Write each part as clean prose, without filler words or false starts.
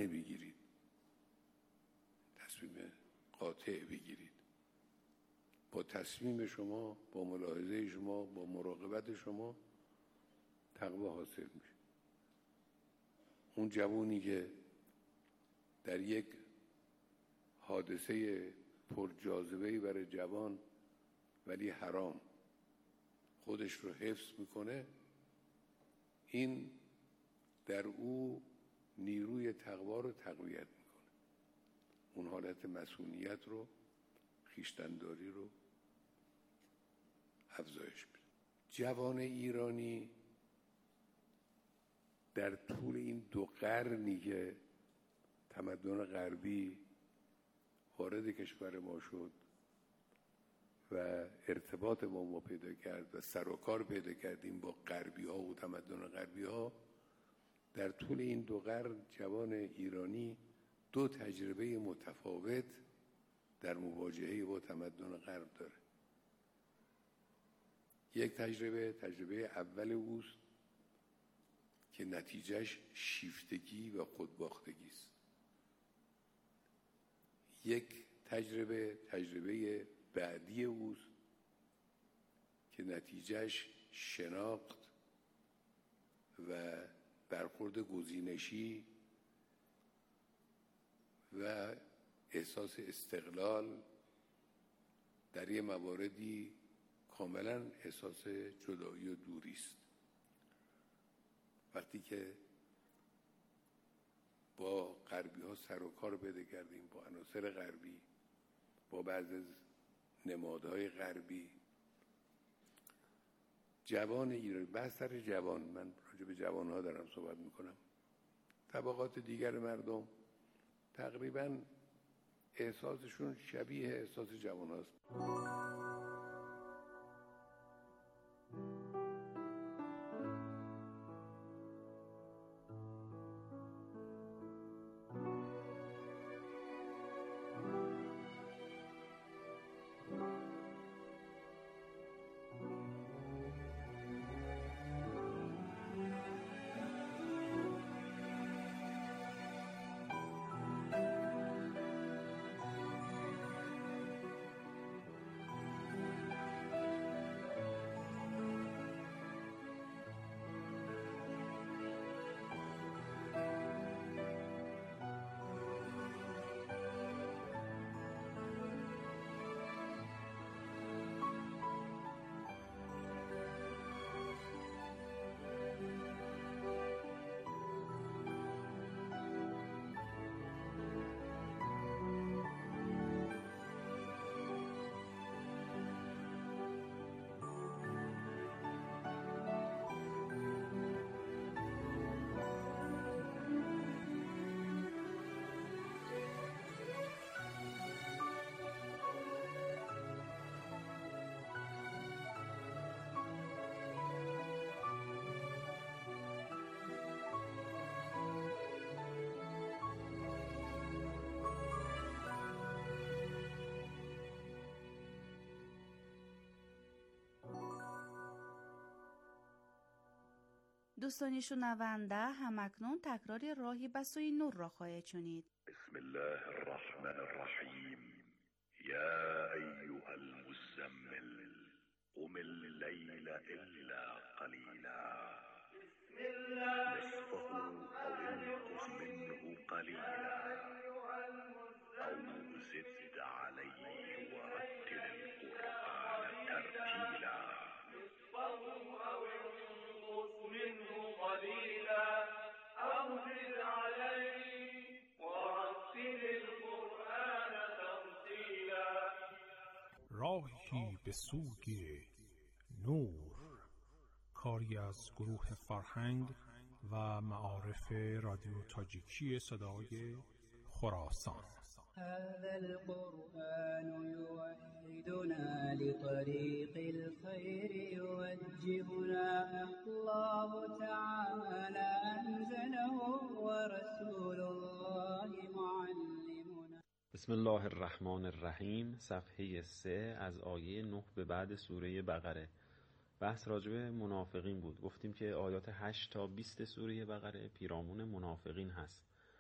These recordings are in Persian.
قاطعانه بگیرید، تصمیم قاطع بگیرید. با تصمیم شما، با ملاحظه شما، با مراقبت شما تقوی حاصل میشه. اون جوونی که در یک حادثه پرجاذبه‌ای برای جوان ولی حرام خودش رو حفظ میکنه، این در او نیروی تقوا رو تقویت میکنه، اون حالت مسئولیت رو، خویشتن‌داری رو افزایش میده. جوان ایرانی در طول این 2 قرنی که تمدن غربی وارد کشور ما شد و ارتباط با ما پیدا کرد و سر و کار پیدا کردیم با غربی ها و تمدن غربی ها، در طول این 2 قرن جوان ایرانی 2 تجربه متفاوت در مواجهه با تمدن غرب داره. یک تجربه اول اوست که نتیجهش شیفتگی و خودباختگی است. یک تجربه بعدی اوست که نتیجهش شناخت و برخورد گزینشی و احساس استقلال در یه مواردی کاملا احساس جدایی و دوری است. وقتی که با غربی ها سر و کار پیدا کردیم، با عناصر غربی، با بعضی از نمادهای غربی، جوان ایرانی، بحث سر جوان، من راجع به جوان ها دارم صحبت میکنم، طبقات دیگر مردم تقریبا احساسشون شبیه احساس جوان هاست. دوستان شنونده، همکنون تکرار راهی به سوی نور را خواهید شنید. بسم الله الرحمن الرحیم. یا ایها المزمل قم اللیل الا قلیلا نصفه او انقص منه قلیلا او زد علیه ورتل القرآن ترتیلا منه قليلا أو زد عليه ورتل القرآن ترتيلا. راهی به سوی نور، کاری از گروه فرهنگ و معارف رادیو تاجیکی صدای خراسان. هذا القرآن يوحدنا لطريق الخير يوجهنا الله تعالى أنزله ورسول الله معلمنا. بسم الله الرحمن الرحیم. صفحه 3 از آیه 9 به بعد سوره بقره. بحث راجع به منافقین بود. گفتیم که آیات 8 تا 20 سوره بقره پیرامون منافقین هست.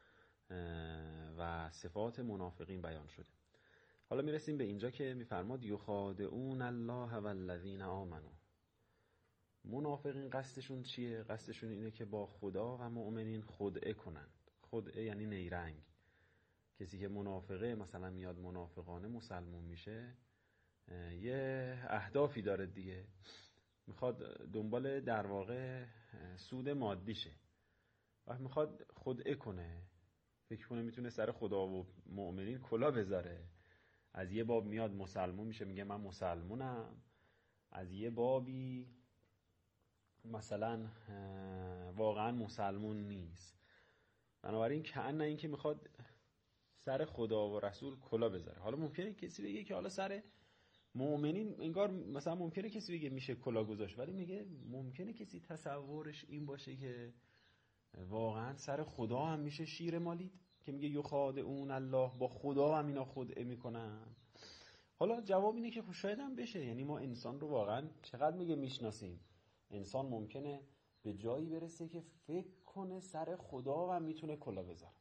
و صفات منافقین بیان شده. حالا میرسیم به اینجا که میفرماد یخادعون الله والذین آمنوا. منافقین قصدشون چیه؟ قصدشون اینه که با خدا و مؤمنین خدعه کنند. خدعه یعنی نیرنگ. کسی که منافقه مثلا میاد منافقانه مسلمون میشه، یه اهدافی داره دیگه، میخواد دنبال در واقع سود مادیشه و میخواد خدعه کنه، فکر کنه میتونه سر خدا و مؤمنین کلا بذاره. از یه باب میاد مسلمون میشه، میگه من مسلمونم، از یه بابی مثلا واقعا مسلمون نیست. بنابراین کأن این که میخواد سر خدا و رسول کلا بذاره. حالا ممکنه کسی بگه که حالا سر مؤمنین انگار مثلا ممکنه کسی بگه میشه کلا گذاشت، ولی میگه ممکنه کسی تصورش این باشه که واقعا سر خدا هم میشه شیر مالید، که میگه یخادعون الله، با خدا هم اینا خدعه میکنن. حالا جواب اینه که شاید هم بشه. یعنی ما انسان رو واقعا چقدر میگه میشناسیم، انسان ممکنه به جایی برسه که فکر کنه سر خدا هم میتونه کلا بذاره.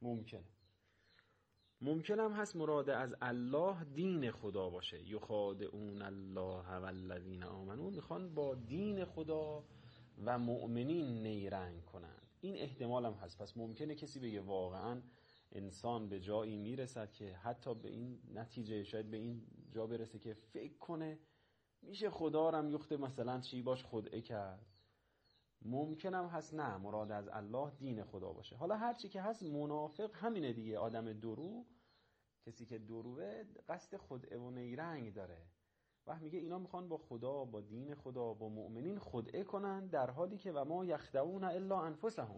ممکن هم هست مراد از الله دین خدا باشه. یخادعون الله والذین آمنوا، میخوان با دین خدا و مؤمنین نیرنگ کنن. این احتمال هم هست. پس ممکنه کسی بگه واقعا انسان به جایی میرسد که حتی به این نتیجه، شاید به این جا برسه که فکر کنه میشه خدا رو هم یخته مثلا چی باش خدعه کرد. ممکن هم هست نه، مراد از الله دین خدا باشه. حالا هرچی که هست، منافق همینه دیگه، آدم درو، کسی که دروه قصد خدعه و نیرنگ داره. و میگه اینا میخوان با خدا، با دین خدا، با مؤمنین خدعه کنن، در حالی که و ما یخدعون الا انفسهم،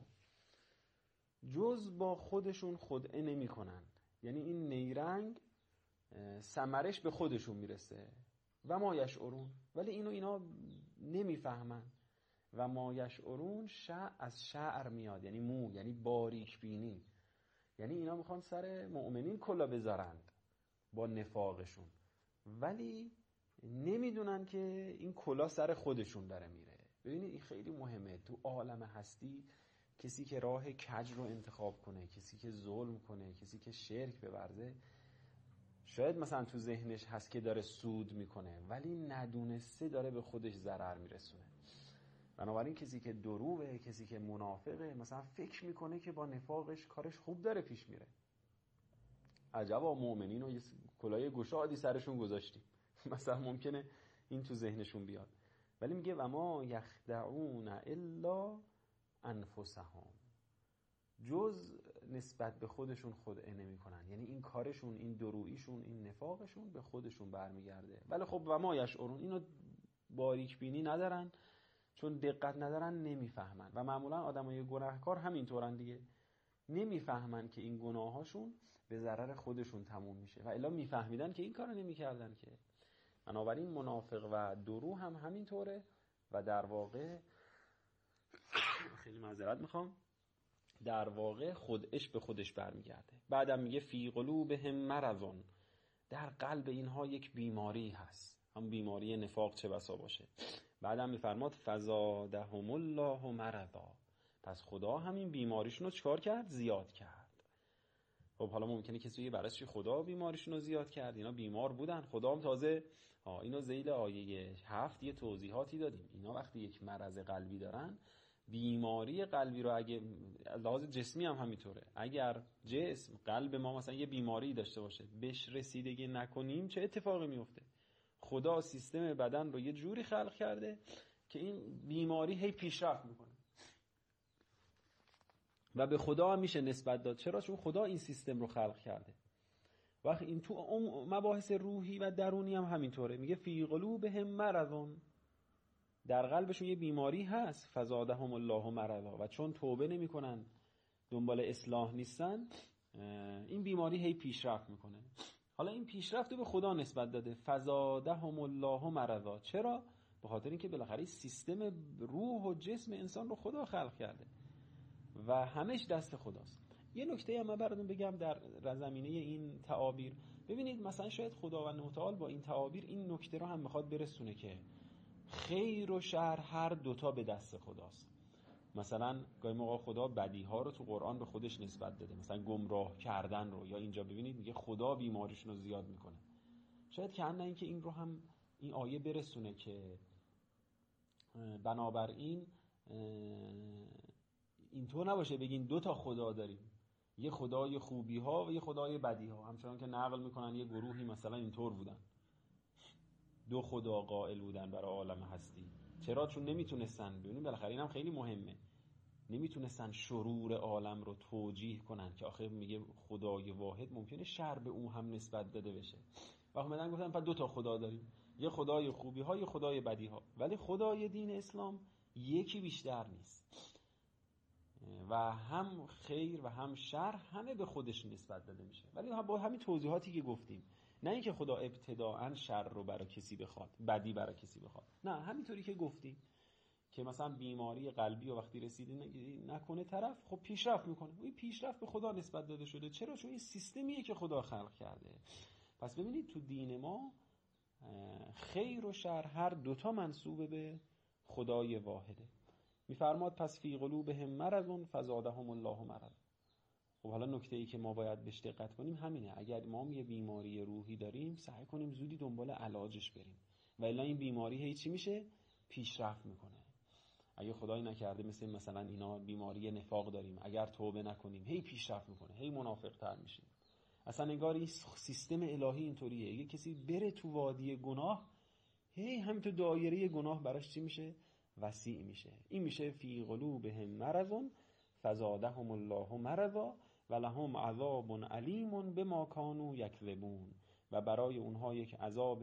جز با خودشون خدعه نمی کنن. یعنی این نیرنگ ثمرش به خودشون میرسه. و ما یشعرون، ولی اینا نمیفهمن. و ما یشعرون از شعر میاد، یعنی مو، یعنی باریک بینی. یعنی اینا میخوان سر مؤمنین کلا بذارند با نفاقشون، ولی نمیدونن که این کلا سر خودشون داره میره. ببینید این خیلی مهمه تو عالم هستی. کسی که راه کج رو انتخاب کنه، کسی که ظلم کنه، کسی که شرک بورزه، شاید مثلا تو ذهنش هست که داره سود میکنه، ولی ندونسته داره به خودش ضرر میرسونه. بنابراین کسی که دروغه، کسی که منافقه، مثلا فکر میکنه که با نفاقش کارش خوب داره پیش میره. عجبا مؤمنین رو یه کلاه گشادی سرشون گذاشتیم. مثلا ممکنه این تو ذهنشون بیاد. ولی میگه و ما یخدعون الا انفسهم، جز نسبت به خودشون خدعه نمی کنن. یعنی این کارشون، این درویشون، این نفاقشون به خودشون برمیگرده. ولی خب و ما یشعرون، اینو باریک بینی ندارن، چون دقت ندارن نمیفهمن. و معمولا آدمای گناهکار همینطورن دیگه، نمیفهمن که این گناهاشون به ضرر خودشون تموم میشه، و الا میفهمیدن که این کارو نمیکردن که. بنابراین منافق و درو هم همینطوره و در واقع خیلی معذرت میخوام، در واقع خودش به خودش برمیگرده. بعدم میگه فی قلوبهم مرضون، در قلب اینها یک بیماری هست، هم بیماری نفاق چه بسا باشه. بعدم میفرماد فزادهم الله مرضا، پس خدا همین بیماریشون رو چکار کرد؟ زیاد کرد. خب حالا ممکنه کسی بگه برای چی خدا بیماریشون رو زیاد کرد؟ اینا بیمار بودن، خدا هم تازه اینو ذیل آیه 7 یه توضیحاتی دادیم. اینا وقتی یک مرض قلبی دارن، بیماری قلبی رو اگه لحاظ جسمی هم همینطوره، اگر جسم قلب ما مثلا یه بیماری داشته باشه، بهش رسیدگی نکنیم چه اتفاقی میفته؟ خدا سیستم بدن رو یه جوری خلق کرده که این بیماری هی پیشرفت میکنه و به خدا هم میشه نسبت داد. چرا؟ چون خدا این سیستم رو خلق کرده. وقتی این تو مباحث روحی و درونی هم همینطوره. میگه فی قلوبهم مرضون، در قلبشون یه بیماری هست، فزادهم الله مرضا، و چون توبه نمیکنن، دنبال اصلاح نیستن، این بیماری هی پیشرفت میکنه. حالا این پیشرفت رو به خدا نسبت داده، فزادهم الله مرضا. چرا؟ به خاطر اینکه بالاخره سیستم روح و جسم انسان رو خدا خلق کرده و همش دست خداست. یه نکته هم براتون بگم در زمینه این تعابیر. ببینید مثلا شاید خداوند متعال با این تعابیر این نکته رو هم میخواد برسونه که خیر و شر هر دوتا به دست خداست. مثلا گاهی موقع خدا بدیها رو تو قرآن به خودش نسبت داده، مثلا گمراه کردن رو، یا اینجا ببینید میگه خدا بیماریشون رو زیاد میکنه. شاید که نه اینکه این رو هم این آیه برسونه که بنابراین اینطور نباشه بگین دو تا خدا داریم، یه خدای خوبی ها و یه خدای بدی ها. همچنان که نقل میکنن یه گروهی مثلا اینطور بودن، دو خدا قائل بودن برای عالم هستی. چرا؟ چون نمیتونستن، ببینید بالاخره اینم خیلی مهمه، نمیتونستن شرور عالم رو توجیه کنن که آخه میگه خدای واحد ممکنه شر به اون هم نسبت داده بشه. و اومدن گفتن پس دو تا خدا داریم، یه خدای خوبی ها یه خدای بدی ها. ولی خدای دین اسلام یکی بیشتر نیست و هم خیر و هم شر همه به خودش نسبت داده میشه. ولی با همین توضیحاتی که گفتیم، نه اینکه خدا ابتداءً شر رو برای کسی بخواد، بدی برای کسی بخواد، نه، همینطوری که گفتیم که مثلا بیماری قلبی و وقتی رسیده نکنه طرف، خب پیشرفت میکنه، این پیشرفت به خدا نسبت داده شده. چرا؟ چون این سیستمیه که خدا خلق کرده. پس ببینید تو دین ما خیر و شر هر دوتا منسوب به خدای واحده. میفرماد پس فی قلوبهم مرض فزادهم الله مرض. خب حالا نکته‌ای که ما باید بهش دقت کنیم همینه، اگر ما یه بیماری روحی داریم سعی کنیم زودی دنبال علاجش بریم، و الا این بیماری هی چی میشه؟ پیشرفت میکنه. اگه خدایی نکرده مثلا اینا بیماری نفاق داریم، اگر توبه نکنیم هی پیشرفت میکنه، هی منافق‌تر میشیم. اصلا انگار این سیستم الهی اینطوریه، اگه کسی بره تو وادی گناه هی هم تو دایره گناه براش چی میشه؟ وسیع میشه. این میشه فی قلوبهم مرض فزادهم الله مرضا و لهم عذاب علیم بما کانوا یکذبون. و برای اونها یک عذاب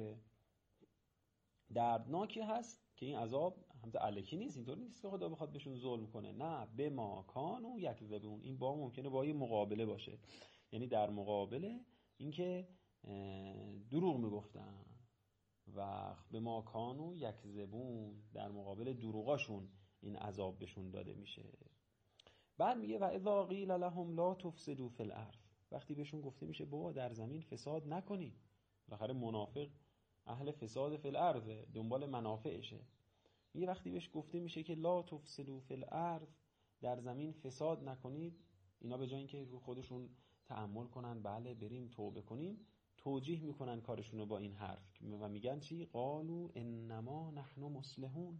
دردناکی هست که این عذاب همت الکی نیست، اینطور نیست که خدا بخواد بهشون ظلم کنه، نه، بما کانوا یکذبون. این با ممکنه با یه مقابله باشه، یعنی در مقابل اینکه دروغ میگفتن، و به ما کانوا یکذبون، در مقابل دروغاشون این عذاب بهشون داده میشه. بعد میگه و اذا قیل لهم لا تفسدوا فی الارض، وقتی بهشون گفته میشه بابا در زمین فساد نکنید، بالاخره منافق اهل فساد فی الارض، دنبال منافعشه. میگه وقتی بهش گفته میشه که لا تفسدوا فی الارض، در زمین فساد نکنید، اینا به جای اینکه رو خودشون تأمل کنن بله بریم توبه کنیم، توجیه میکنن کارشونو با این حرف و میگن چی؟ قالوا انما نحن مصلحون،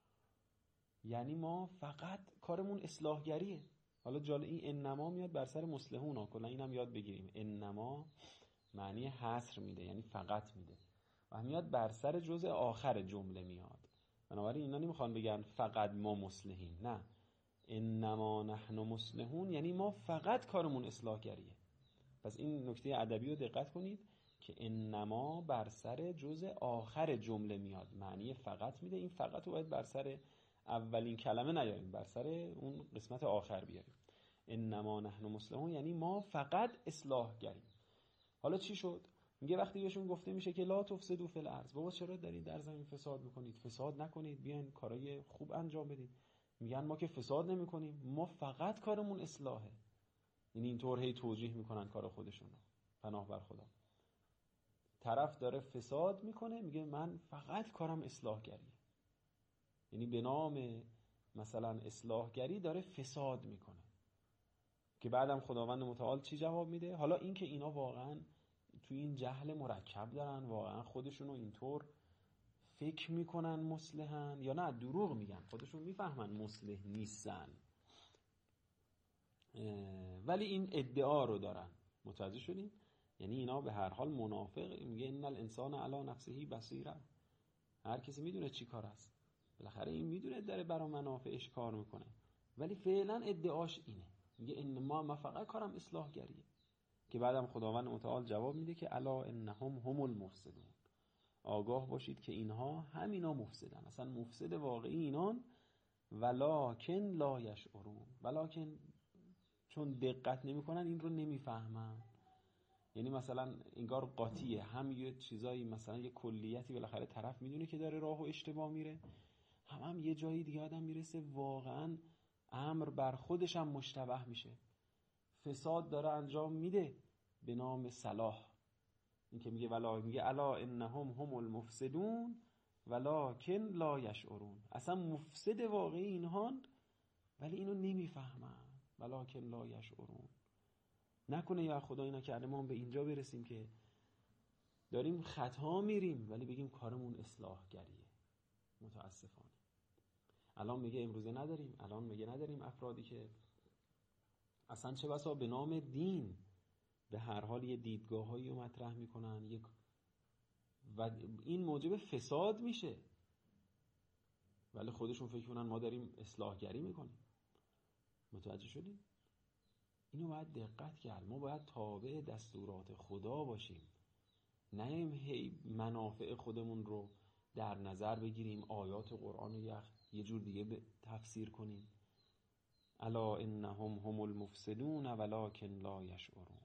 یعنی ما فقط کارمون اصلاحگریه. حالا جالب این انما میاد بر سر مصلحون ها، کلا اینم یاد بگیریم، انما معنی حصر میده، یعنی فقط میده، و میاد بر سر جزء آخر جمله میاد. بنابراین اینا نمیخوان بگن فقط ما مصلحیم، نه، انما نحن مصلحون یعنی ما فقط کارمون اصلاحگریه. پس این نکته ادبی رو دقت کنید که انما بر سر جزء آخر جمله میاد، معنی فقط میده. این فقط رو باید بر سر اولین کلمه نیاریم، بر سر اون قسمت آخر بیاریم. انما نحن مصلحون یعنی ما فقط اصلاحگریم. حالا چی شد؟ میگه وقتی بهشون گفته میشه که لا تفسدوا فی الارض، بابا چرا دارید در زمین فساد میکنید؟ فساد نکنید، بیاین کارهای خوب انجام بدید. میگن ما که فساد نمیکنیم، ما فقط کارمون اصلاحه. یعنی اینطور هی توجیه میکنن کار خودشون رو. پناه بر خدا. طرف داره فساد میکنه میگه من فقط کارم اصلاحگریه، یعنی به نام مثلا اصلاحگری داره فساد میکنه. که بعدم خداوند متعال چی جواب میده؟ حالا این که اینا واقعا توی این جهل مرکب دارن، واقعا خودشونو اینطور فکر میکنن مصلحن، یا نه دروغ میگن، خودشون میفهمن مصلح نیستن ولی این ادعا رو دارن. متوجه شدین؟ یعنی اینا به هر حال منافق. میگه ان الانسان علی نفسه بصیره، هر کسی میدونه چی کار است، بالاخره این میدونه داره برای منافعش کار میکنه، ولی فعلا ادعاش اینه، میگه ان ما فقط کارم اصلاحگریه. که بعدم خداوند متعال جواب میده که الا انهم هم المفسدون، آگاه باشید که اینها همینا مفسدن، اصلا مفسد واقعی اینان، ولکن لا یشعرون، ولکن چون دقت نمیکنن این رو نمیفهمن. یعنی مثلا انگار قاطیه، هم یه چیزایی مثلا یه کلیتی بالاخره طرف میدونه که داره راه و اشتباه میره، هم یه جایی دیگه آدم میرسه واقعا امر بر خودش هم مشتبه میشه، فساد داره انجام میده به نام صلاح. این که میگه الا انهم هم المفسدون ولکن لا یشعرون، اصلا مفسد واقعی اینها ولی اینو نمیفهمن. ولکن لا یشعرون. نکنه یا خدا اینا کرده ما به اینجا برسیم که داریم خطا میریم ولی بگیم کارمون اصلاحگریه. متاسفانه الان میگه امروزه نداریم، الان میگه نداریم افرادی که اصلا چه بسا به نام دین به هر حال یه دیدگاهایی رو مطرح میکنن و این موجب فساد میشه، ولی خودشون فکر کنن ما داریم اصلاحگری میکنیم. متوجه شدیم؟ اینو باید دقت کرد. ما باید تابع دستورات خدا باشیم، نه هی منافع خودمون رو در نظر بگیریم، آیات قرآن رو یه جور دیگه تفسیر کنیم. الا انهم هم المفسدون ولکن لا یشعرون.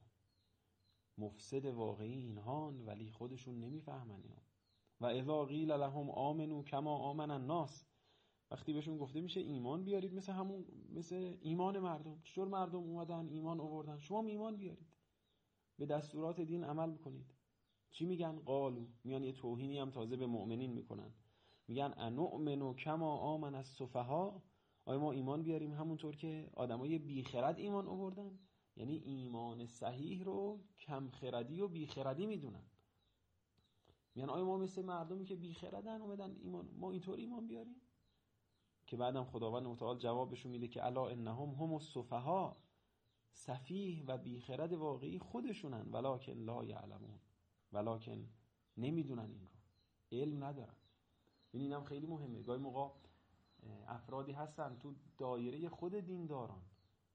مفسد واقعی اینهان ولی خودشون نمیفهمن اینو. و اذا قیل لهم آمنوا کما آمن الناس، وقتی بهشون گفته میشه ایمان بیارید مثل ایمان مردم، چطور مردم اومدن ایمان آوردن، شما ایمان بیارید، به دستورات دین عمل بکنید. چی میگن؟ قالو، میان یه توهینی هم تازه به مؤمنین میکنن، میگن انؤمن کما آمن السفها، آیا ما ایمان بیاریم همونطور که آدمای بیخرد ایمان آوردن؟ یعنی ایمان صحیح رو کم خردی و بیخردی میدونن. میگن آیا ما مثل مردمی که بیخردن اومدن ایمان، ما اینطور ایمان بیاریم؟ که بعدم خداوند متعال جوابشون میده که الا انهم هم السفها، سفیه و بیخرد واقعی خودشونن، ولکن لا یعلمون، ولکن نمیدونن، این رو علم ندارن. این هم خیلی مهمه. گاهی موقع افرادی هستن تو دایره خود دینداران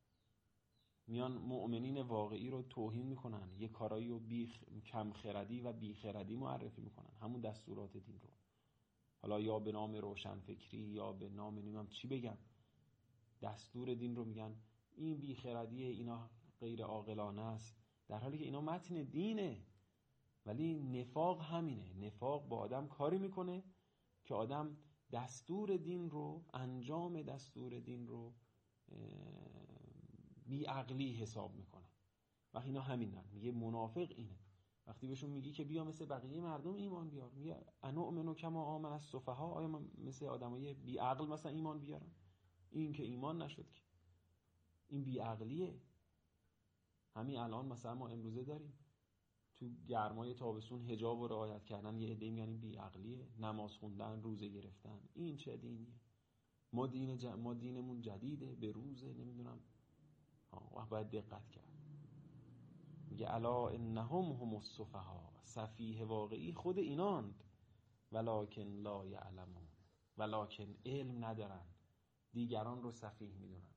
میان مؤمنین واقعی رو توهین میکنن، یه کارایی رو کم خردی و بیخردی معرفی میکنن، همون دستورات دین رو، حالا یا به نام روشنفکری یا به نام نمیدونم چی بگم، دستور دین رو میگن این بیخردیه، اینا غیر عاقلانه است، در حالی که اینا متن دینه. ولی نفاق همینه، نفاق با آدم کاری میکنه که آدم دستور دین رو، انجام دستور دین رو بی عقلی حساب میکنه. و اینا همینن. میگه منافق اینه، وقتی بهشون میگی که بیا مثل بقیه مردم ایمان بیار، میگه انؤمن کما آمن السفها، آیا من مثل آدمای بی عقل مثلا ایمان بیارم؟ این که ایمان نشد که، این بی عقلیه. همین الان مثلا ما امروزه داریم تو گرمای تابستون حجاب رو رعایت کردن، یه عده میگن بی عقلیه، نماز خوندن، روزه گرفتن، این چه دینیه؟ ما دینمون جدیده، به روزه، نمیدونم. باید دقت کرد. میگه الا انهم هم السفها، سفیه واقعی خود ایناند، ولکن لا یعلمون، ولکن علم ندارن، دیگران رو سفیه میدونن.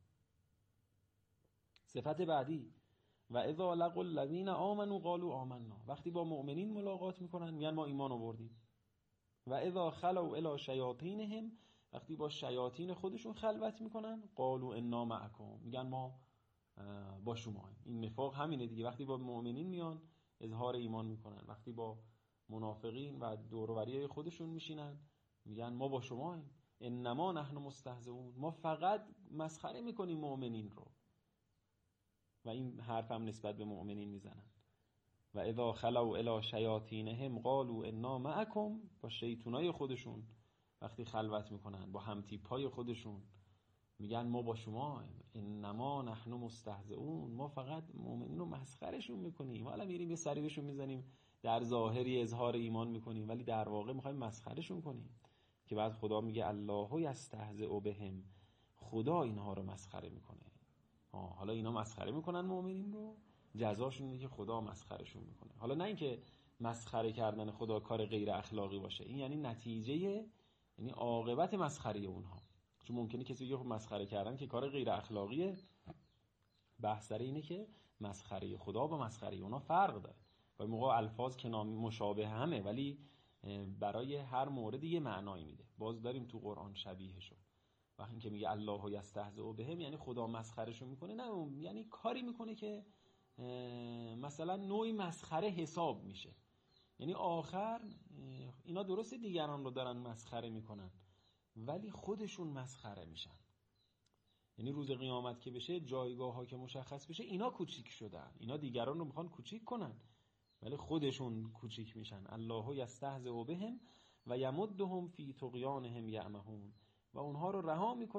صفت بعدی و اذا لقوا الذین آمنوا قالوا آمنا، وقتی با مؤمنین ملاقات میکنن میگن ما ایمان آوردیم. و اذا خلوا الی شیاطینهم، وقتی با شیاطین خودشون خلوت میکنن قالوا انا معکم، میگن ما با شما. این نفاق همینه دیگه، وقتی با مؤمنین میان اظهار ایمان میکنن، وقتی با منافقین و دور و بریای خودشون میشینن میگن ما با شما، انما نحن مستهزئون، ما فقط مسخره میکنیم مؤمنین رو. و این حرف هم نسبت به مؤمنین میزنن. و اذا خلوا الی شیاطینهم قالوا انا معکم، با شیطونای خودشون وقتی خلوت میکنن، با همتیپای خودشون میگن ما با شما، انما نحن مستهزئون، ما فقط مؤمنین رو مسخرهشون میکنیم، حالا میریم یه سری بهشون میزنیم، در ظاهری اظهار ایمان میکنیم ولی در واقع میخوایم مسخرهشون کنیم. که بعد خدا میگه الله یستهزئ بهم، خدا اینها رو مسخره میکنه. حالا اینا مسخره میکنن مؤمنین رو، جزاشون اینه که خدا مسخرهشون میکنه. حالا نه اینکه مسخره کردن خدا کار غیر اخلاقی باشه، این یعنی نتیجه، یعنی عاقبت مسخره اونها. چون ممکنه کسی بگه مسخره کردن که کار غیر اخلاقیه. بحث سر اینه که مسخره خدا با مسخره اونا فرق داره. و موقع الفاظ که مشابه همه ولی برای هر مورد یه معنایی میده. باز داریم تو قرآن شبیهشو. وقتی که میگه الله یستهزئ بهم یعنی خدا مسخرهشون میکنه، نه یعنی کاری میکنه که مثلا نوعی مسخره حساب میشه. یعنی آخر اینا درسته دیگران رو دارن مسخره میکنن ولی خودشون مسخره میشن. یعنی روز قیامت که بشه، جایگاه ها که مشخص بشه، اینا کوچیک شدن، اینا دیگران رو میخوان کوچیک کنن ولی خودشون کوچیک میشن. الله یستهزئ بهم و یمدهم فی طغیانهم یعمهون، و اونها رو رها میکنه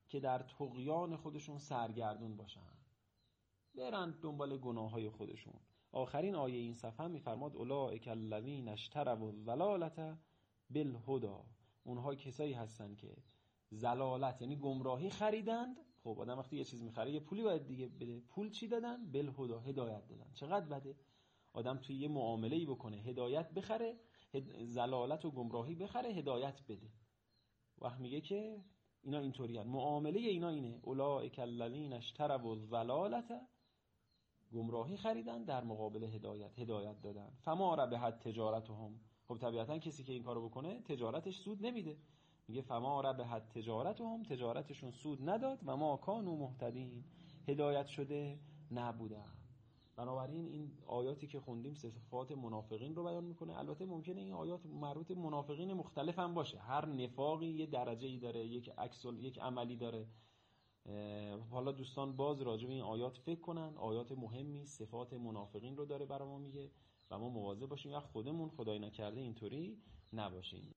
که در طغیان خودشون سرگردون باشن، برن دنبال گناههای خودشون. آخرین آیه این صفحه میفرماد اولئک الذین اشتروا الضلالة بالهدی، اونها کسایی هستن که ضلالت یعنی گمراهی خریدند. خب آدم وقتی یه چیز میخره یه پولی باید دیگه بده، پول چی دادن؟ بالهدی، هدایت دادن. چقدر بده آدم توی یه معامله‌ای بکنه هدایت بخره، ضلالت و گمراهی بخره هدایت بده. وقت میگه که اینا اینطوریان، معامله اینا اینه، اولئک الذین اشتروا الضلالة، گمراهی خریدن در مقابل هدایت دادن. فما ربحت تجارتهم، خب طبیعتا کسی که این کارو بکنه تجارتش سود نمیده. میگه فما ربحت تجارتهم، تجارتشون سود نداد، و ما کانوا مهتدین، هدایت شده نبودن. بنابراین این آیاتی که خوندیم صفات منافقین رو بیان میکنه. البته ممکنه این آیات مربوط به منافقین مختلف هم باشه، هر نفاقی یه درجه‌ای داره، یک عملی داره. حالا دوستان باز راجع به این آیات فکر کنن، آیات مهمی صفات منافقین رو داره برای ما میگه و ما مواظب باشیم و خودمون خدای نکرده اینطوری نباشیم.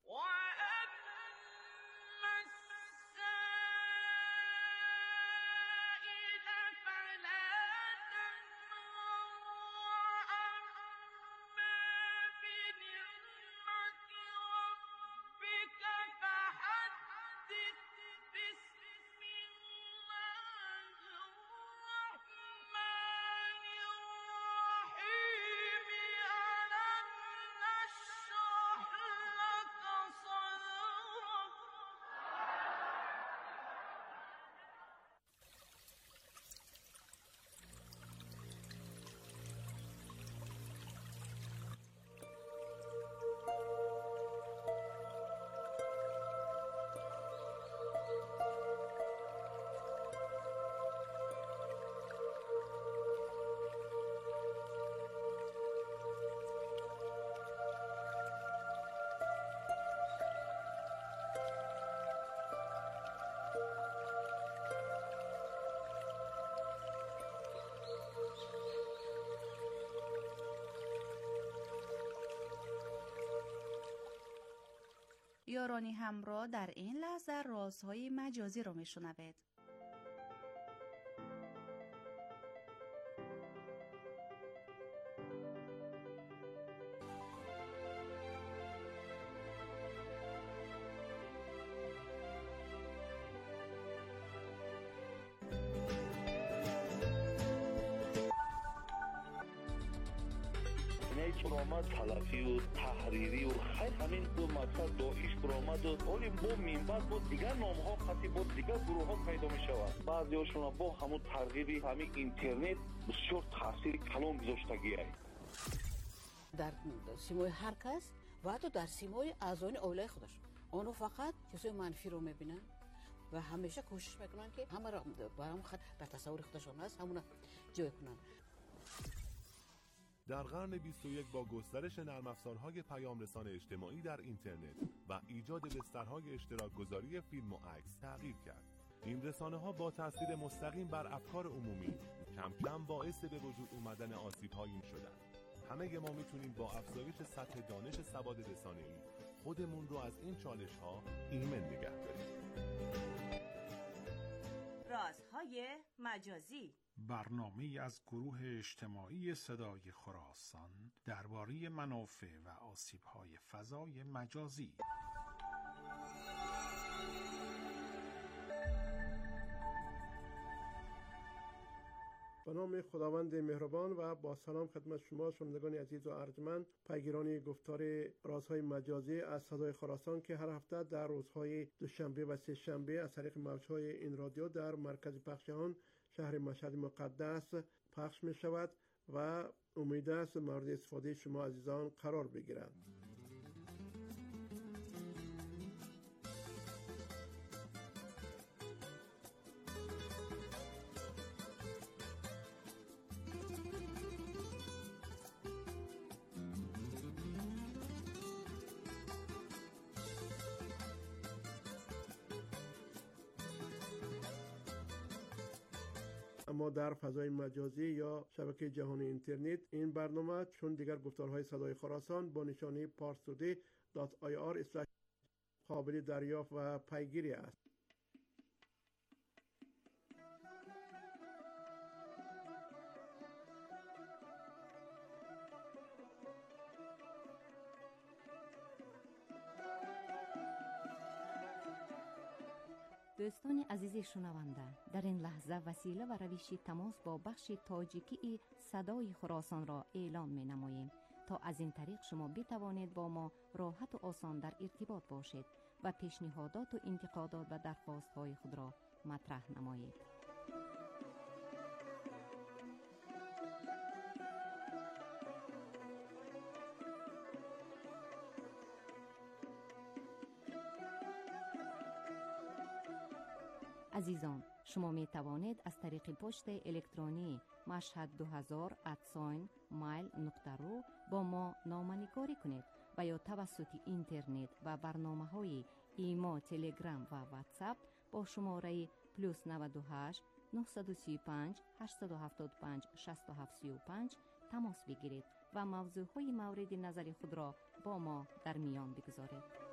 یارانی همراه در این لحظه رازهای مجازی رو میشنوید. برآمد تلفی و تحریری و خیلی همین دو مقصد داعش برآمد و ولی با منبع با دیگر نام‌ها خاطی با دیگر گروه‌ها پیدا می‌شود. بعضی‌هاشون با همون ترغیبی همین اینترنت بسیار تاثیر کلان گذاشتگی است. در سیمای هر کس و حتی در سیمای اعضای اولای خودش اونو فقط چیزای منفی رو می‌بینن و همیشه کوشش می‌کنن که همه را برام خط در تصور خودشون هست همون جای کنن. در قرن 21 با گسترش نرم افزارهای پیام رسان اجتماعی در اینترنت و ایجاد بسترهای اشتراک گذاری فیلم و عکس تغییر کرد. این رسانه‌ها با تاثیر مستقیم بر افکار عمومی کم کم باعث به وجود اومدن آسیب‌هایی شدند. همه ما میتونیم با افزایش سطح دانش سواد رسانه‌ای خودمون رو از این چالش‌ها ایمن نگه داریم. رازهای مجازی، برنامه‌ای از گروه اجتماعی صدای خراسان درباره منافع و آسیب‌های فضای مجازی. به نام خداوند مهربان و با سلام خدمت شما شنوندگان عزیز و ارجمند، پیگیران گفتار رازهای مجازی از صدای خراسان که هر هفته در روزهای دوشنبه و سه شنبه از طریق موج‌های این رادیو در مرکز پخش آن شهر مشهد مقدس پخش می شود و امید است مورد استفاده شما عزیزان قرار بگیرد. اما در فضای مجازی یا شبکه جهانی اینترنت این برنامه چون دیگر گفتارهای صدای خراسان با نشانی parstoday.ir قابل دریافت و پیگیری است. دوستان عزیز شنونده، در این لحظه وسیله و روش تماس با بخش تاجیکی صدای خراسان را اعلام می نماییم تا از این طریق شما بتوانید با ما راحت و آسان در ارتباط باشید و پیشنهادات و انتقادات و درخواست‌های خود را مطرح نمایید. عزیزان، شما می توانید از طریق پست الکترونی mashhad2000@mail.ru با ما نامه‌نگاری کنید و یا توسط اینترنت و برنامه‌های ایما، تلگرام و واتساپ با شماره +98 935 875 6735 تماس بگیرید و موضوعهای مورد نظر خود را با ما در میان بگذارید.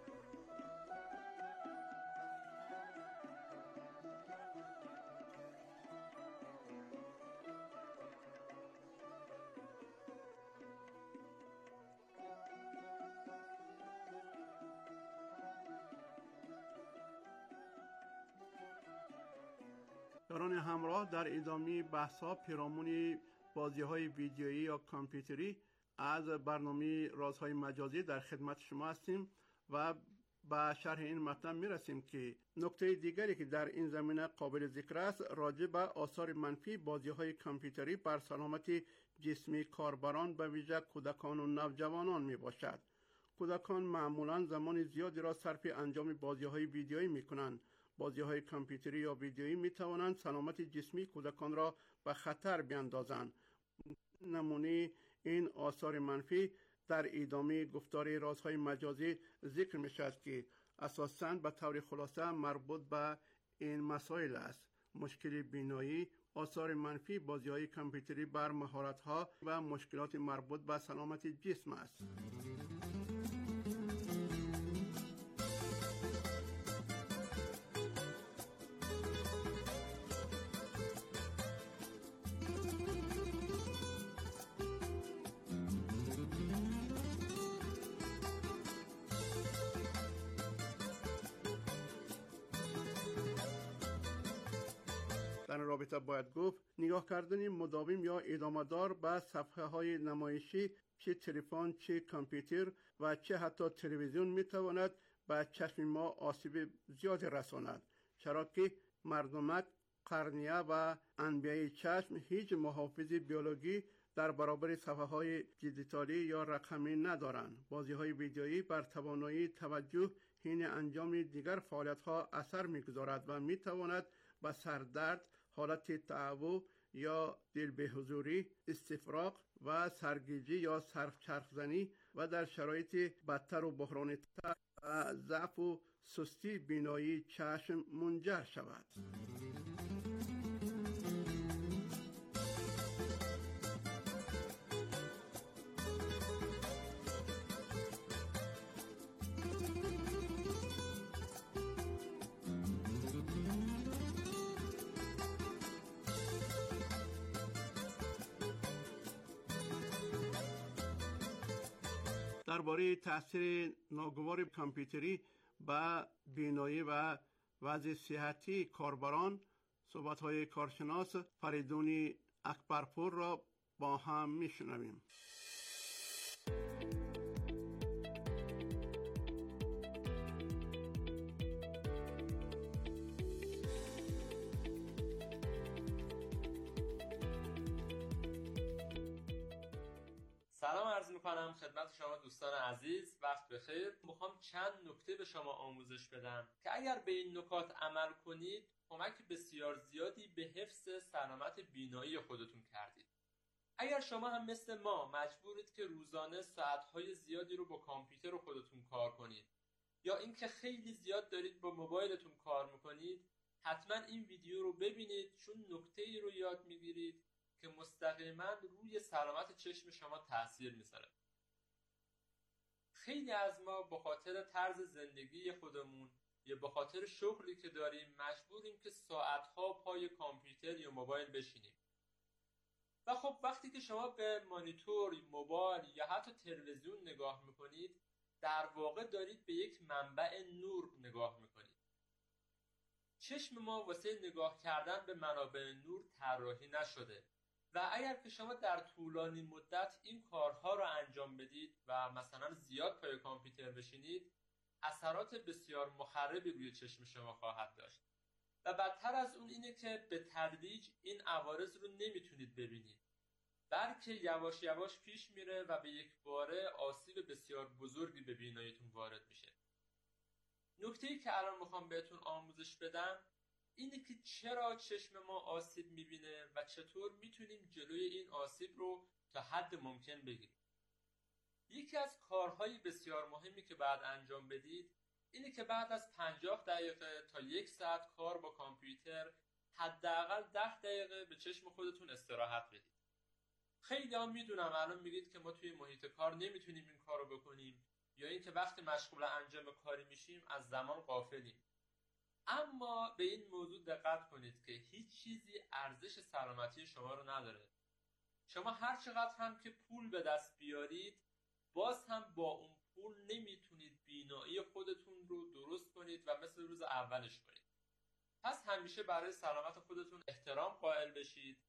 یاران همراه، در ادامه بحث‌ها پیرامون بازی‌های ویدیویی یا کامپیوتری از برنامه رازهای مجازی در خدمت شما هستیم و به شرح این مطلب می‌رسیم که نکته دیگری که در این زمینه قابل ذکر است راجع به آثار منفی بازی‌های کامپیوتری بر سلامت جسمی کاربران به ویژه کودکان و نوجوانان میباشد. کودکان معمولاً زمان زیادی را صرف انجام بازی‌های ویدیویی می‌کنند. بازی‌های کامپیوتری یا ویدیویی می‌توانند سلامت جسمی کودکان را به خطر بیاندازند. نمونه این آثار منفی در ادامه گفتار رازهای مجازی ذکر می‌شود که اساساً به طور خلاصه مربوط به این مسائل است: مشکل بینایی، آثار منفی بازی‌های کامپیوتری بر مهارت‌ها و مشکلات مربوط به سلامت جسم است. در رابطه باید گفت نگاه کردن مداوم یا ادامه‌دار به صفحه‌های نمایشی، چه تلفن، چه کامپیوتر و چه حتی تلویزیون می‌تواند به چشم ما آسیب زیاد رساند، چرا که مردمک، قرنیه و انبیه چشم هیچ محافظ بیولوژی در برابر صفحه‌های دیجیتالی یا رقمی ندارند. بازی‌های ویدیویی بر توانایی توجه حین انجام دیگر فعالیت‌ها اثر می‌گذارد و می‌تواند به سردرد، حالت تعو یا دلبهوزوری، استفراغ و سرگیجی یا چرخزنی و در شرایط بدتر و بحرانی‌تر ضعف و سستی بینایی چشم منجر شود. درباره تأثیر ناگوار کامپیوتری به بینایی و وضع صحتی کاربران صحبت‌های کارشناس فریدون اکبرپور را با هم می‌شنویم. سلام عرض میکنم خدمت شما دوستان عزیز، وقت بخیر. میخوام چند نکته به شما آموزش بدم که اگر به این نکات عمل کنید کمک بسیار زیادی به حفظ سلامت بینایی خودتون کردید. اگر شما هم مثل ما مجبورید که روزانه ساعتهای زیادی رو با کامپیوتر خودتون کار کنید یا اینکه خیلی زیاد دارید با موبایلتون کار میکنید، حتما این ویدیو رو ببینید، چون نکته‌ای رو یاد میگیرید که مستقیما روی سلامت چشم شما تاثیر میذاره. خیلی از ما به خاطر طرز زندگی خودمون یا به خاطر شغلی که داریم مجبوریم که ساعتها پای کامپیوتر یا موبایل بشینیم. و خب وقتی که شما به مانیتور، موبایل یا حتی تلویزیون نگاه میکنید، در واقع دارید به یک منبع نور نگاه میکنید. چشم ما واسه نگاه کردن به منابع نور طراحی نشده و اگر که شما در طولانی مدت این کارها رو انجام بدید و مثلا زیاد پای کامپیوتر بشینید، اثرات بسیار مخربی روی چشم شما خواهد داشت و بدتر از اون اینه که به تدریج این عوارض رو نمیتونید ببینید، بلکه یواش یواش پیش میره و به یک باره آسیب بسیار بزرگی به بیناییتون وارد میشه. نکته‌ای که الان میخوام بهتون آموزش بدم اینه که چرا چشم ما آسیب میبینه و چطور میتونیم جلوی این آسیب رو تا حد ممکن بگیریم. یکی از کارهای بسیار مهمی که بعد انجام بدید اینه که بعد از 50 دقیقه تا 1 ساعت کار با کامپیوتر حداقل 10 دقیقه به چشم خودتون استراحت بدید. خیلی هم میدونم الان میگید که ما توی محیط کار نمیتونیم این کارو بکنیم یا اینکه وقتی مشغول انجام کاری میشیم از زمان غافلیم. اما به این موضوع دقت کنید که هیچ چیزی ارزش سلامتی شما رو نداره. شما هر چقدر هم که پول به دست بیارید باز هم با اون پول نمیتونید بینایی خودتون رو درست کنید و مثل روز اولش کنید. پس همیشه برای سلامت خودتون احترام قائل بشید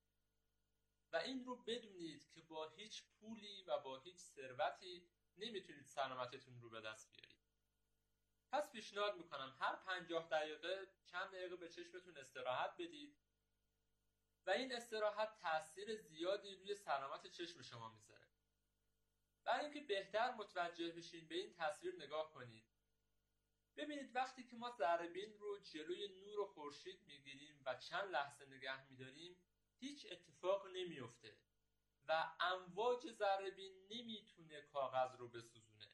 و این رو بدونید که با هیچ پولی و با هیچ ثروتی نمیتونید سلامتتون رو به دست بیارید. پس پیشنهاد میکنم هر 50 دقیقه چند دقیقه به چشمتون استراحت بدید و این استراحت تأثیر زیادی روی سلامت چشم شما میذاره. برای اینکه بهتر متوجه بشین به این تصویر نگاه کنید. ببینید وقتی که ما ذره‌بین رو جلوی نور خورشید میگیریم و چند لحظه نگه میداریم هیچ اتفاق نمیفته و امواج ذره‌بین نمیتونه کاغذ رو بسوزونه.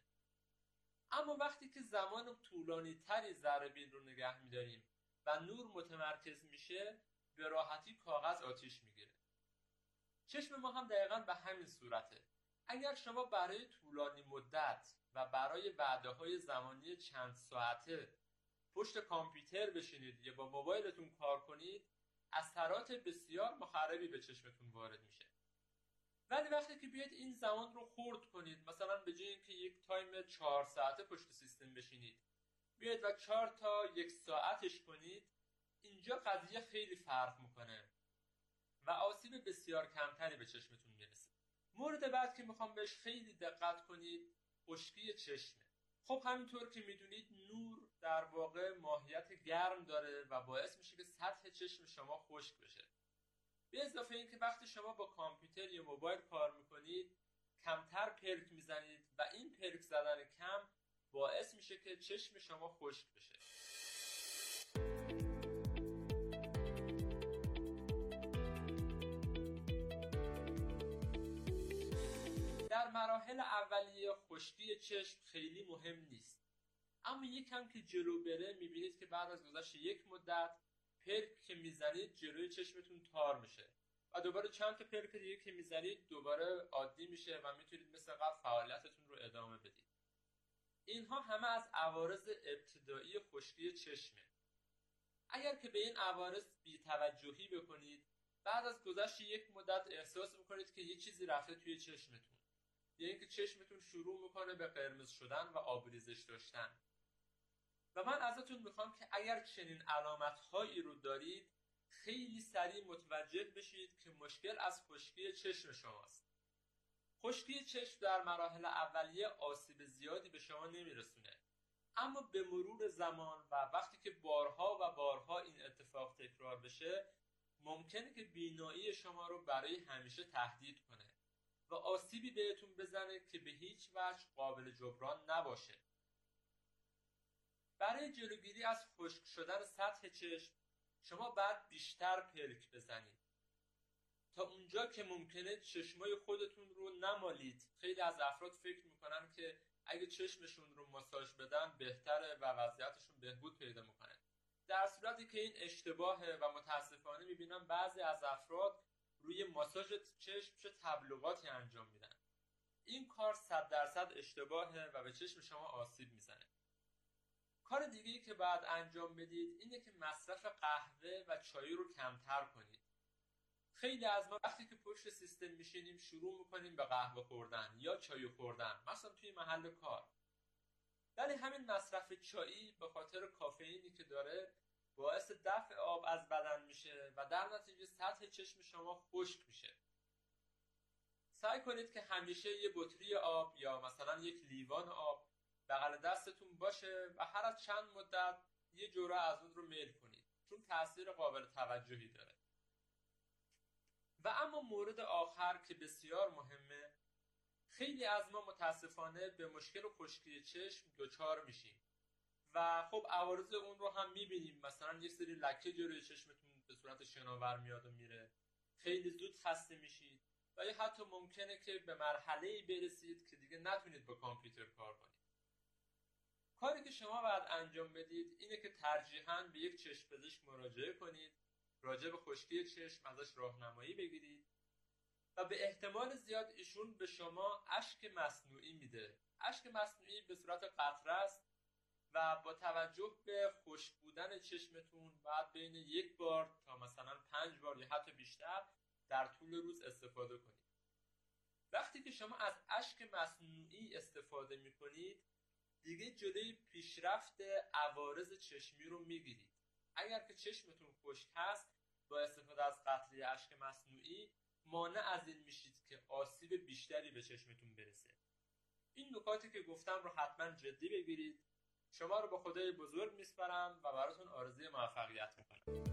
اما وقتی که زمان طولانی تری ذره‌بین رو نگه میداریم و نور متمرکز میشه به راحتی کاغذ آتیش میگیره. چشم ما هم دقیقاً به همین صورته. اگر شما برای طولانی مدت و برای وعده‌های زمانی چند ساعته پشت کامپیوتر بشینید یا با موبایلتون کار کنید اثرات بسیار مخربی به چشمتون وارد میشه. ولی وقتی که بیاید این زمان رو خرد کنید، مثلا به جای اینکه یک تایم 4 ساعته پشت سیستم بشینید بیاید و 4 تا 1 ساعتش کنید، اینجا قضیه خیلی فرق میکنه و آسیب بسیار کمتری به چشمتون میرسه. مورد بعد که میخوام بهش خیلی دقت کنید خشکی چشمه. خب همینطور که میدونید نور در واقع ماهیت گرم داره و باعث میشه که سطح چشم شما خشک بشه. به اضافه این که وقتی شما با کامپیوتر یا موبایل کار میکنید کمتر پلک میزنید و این پلک زدن کم باعث میشه که چشم شما خشک بشه. در مراحل اولیه خشکی چشم خیلی مهم نیست، اما یکم که جلو بره میبینید که بعد از گذشت یک مدت پلک که میزنید جلوی چشمتون تار میشه و دوباره چند تا پلک دیگه که میزنید دوباره عادی میشه و میتونید مثل قبل فعالیتتون رو ادامه بدید. اینها همه از عوارض ابتدایی خشکی چشمه. اگر که به این عوارض بی‌توجهی بکنید بعد از گذشت یک مدت احساس میکنید که یه چیزی رفته توی چشمتون، یا اینکه چشمتون شروع میکنه به قرمز شدن و آبریزش داشتن. و من ازتون میخوام که اگر چنین علامتهایی رو دارید خیلی سریع متوجه بشید که مشکل از خشکی چشم شماست. خشکی چشم در مراحل اولیه آسیب زیادی به شما نمیرسونه، اما به مرور زمان و وقتی که بارها و بارها این اتفاق تکرار بشه ممکنه که بینایی شما رو برای همیشه تهدید کنه و آسیبی بهتون بزنه که به هیچ وجه قابل جبران نباشه. برای جلوگیری از خشک شدن سطح چشم شما باید بیشتر پلک بزنید تا اونجا که ممکنه چشمای خودتون رو نمالید. خیلی از افراد فکر میکنن که اگه چشمشون رو ماساژ بدن بهتره و وضعیتشون بهبود پیدا میکنه، در صورتی که این اشتباهه و متاسفانه میبینم بعضی از افراد روی ماساژ چشم چه تبلیغاتی انجام میدن. این کار 100% اشتباهه و به چشم شما آسیب میزنه. کار دیگه‌ای که باید انجام بدید اینه که مصرف قهوه و چای رو کمتر کنید. خیلی از ما وقتی که پشت سیستم میشینیم شروع میکنیم به قهوه خوردن یا چای خوردن، مثلا توی محل کار. ولی همین مصرف چایی به خاطر کافئینی که داره باعث دفع آب از بدن میشه و در نتیجه سطح چشم شما خشک میشه. سعی کنید که همیشه یه بطری آب یا مثلا یک لیوان آب بغل دستتون باشه و هر از چند مدت یه جرعه از اون رو میل کنید، چون تأثیر قابل توجهی داره. و اما مورد آخر که بسیار مهمه، خیلی از ما متاسفانه به مشکل خشکی چشم دچار میشیم و خب عوارض اون رو هم میبینیم. مثلا یک سری لکه جلوی چشمتون به صورت شناور میاد و میره، خیلی زود خسته میشید و یا حتی ممکنه که به مرحله‌ای برسید که دیگه نتونید با کامپیوتر کار کنید. کاری که شما باید انجام بدید اینه که ترجیحاً به یک چشم پزشک مراجعه کنید، راجع به خشکی چشم ازش راهنمایی بگیرید و به احتمال زیاد ایشون به شما اشک مصنوعی میده. اشک مصنوعی به صورت قطره است و با توجه به خشک بودن چشمتون باید بین 1 بار تا مثلا 5 بار یا حتی بیشتر در طول روز استفاده کنید. وقتی که شما از اشک مصنوعی استفاده میکنید دیگه جلوی پیشرفت عوارض چشمی رو میگیرید. اگر که چشمتون خشک هست با استفاده از قطره اشک مصنوعی مانع از این میشید که آسیب بیشتری به چشمتون برسه. این نکاتی که گفتم رو حتما جدی بگیرید. شما رو با خدای بزرگ میسپارم و براتون آرزوی موفقیت میکنم.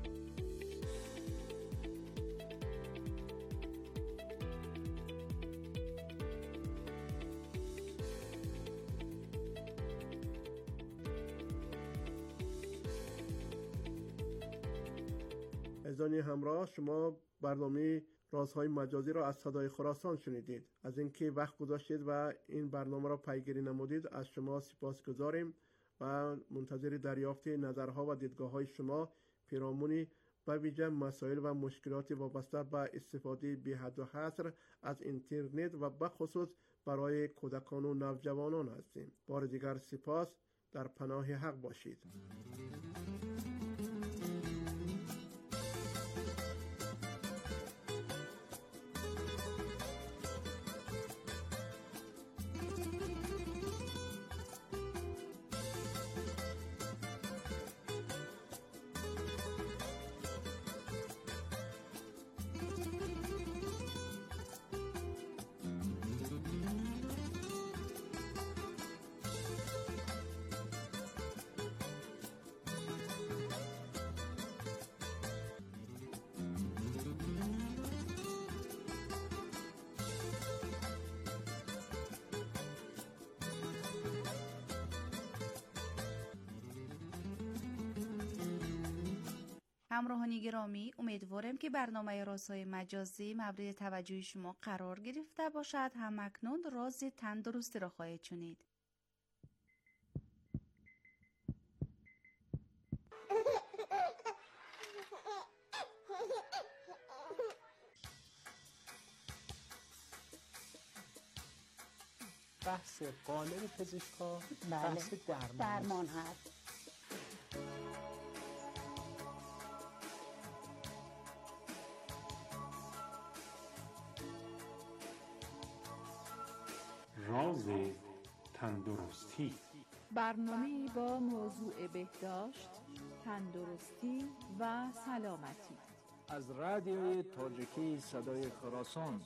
عزیزان همراه، شما برنامه رازهای مجازی را از صدای خراسان شنیدید. از اینکه وقت گذاشتید و این برنامه را پیگیری نمودید از شما سپاسگزاریم و منتظر دریافت نظرها و دیدگاه‌های شما پیرامون به ویژه مسائل و مشکلات وابسته به استفاده بی حد و حصر از اینترنت و به خصوص برای کودکان و نوجوانان هستیم. بار دیگر سپاس. در پناه حق باشید. همراهان گرامی، امیدوارم که برنامه رازهای مجازی مورد توجه شما قرار گرفته باشد. همکنون راز تندرستی را خواهید شنید. بحث قالب پزشکا بحث درمان هست. راز تندرستی، برنامه با موضوع بهداشت، تندرستی و سلامتی از رادیوی تاجیکی صدای خراسان.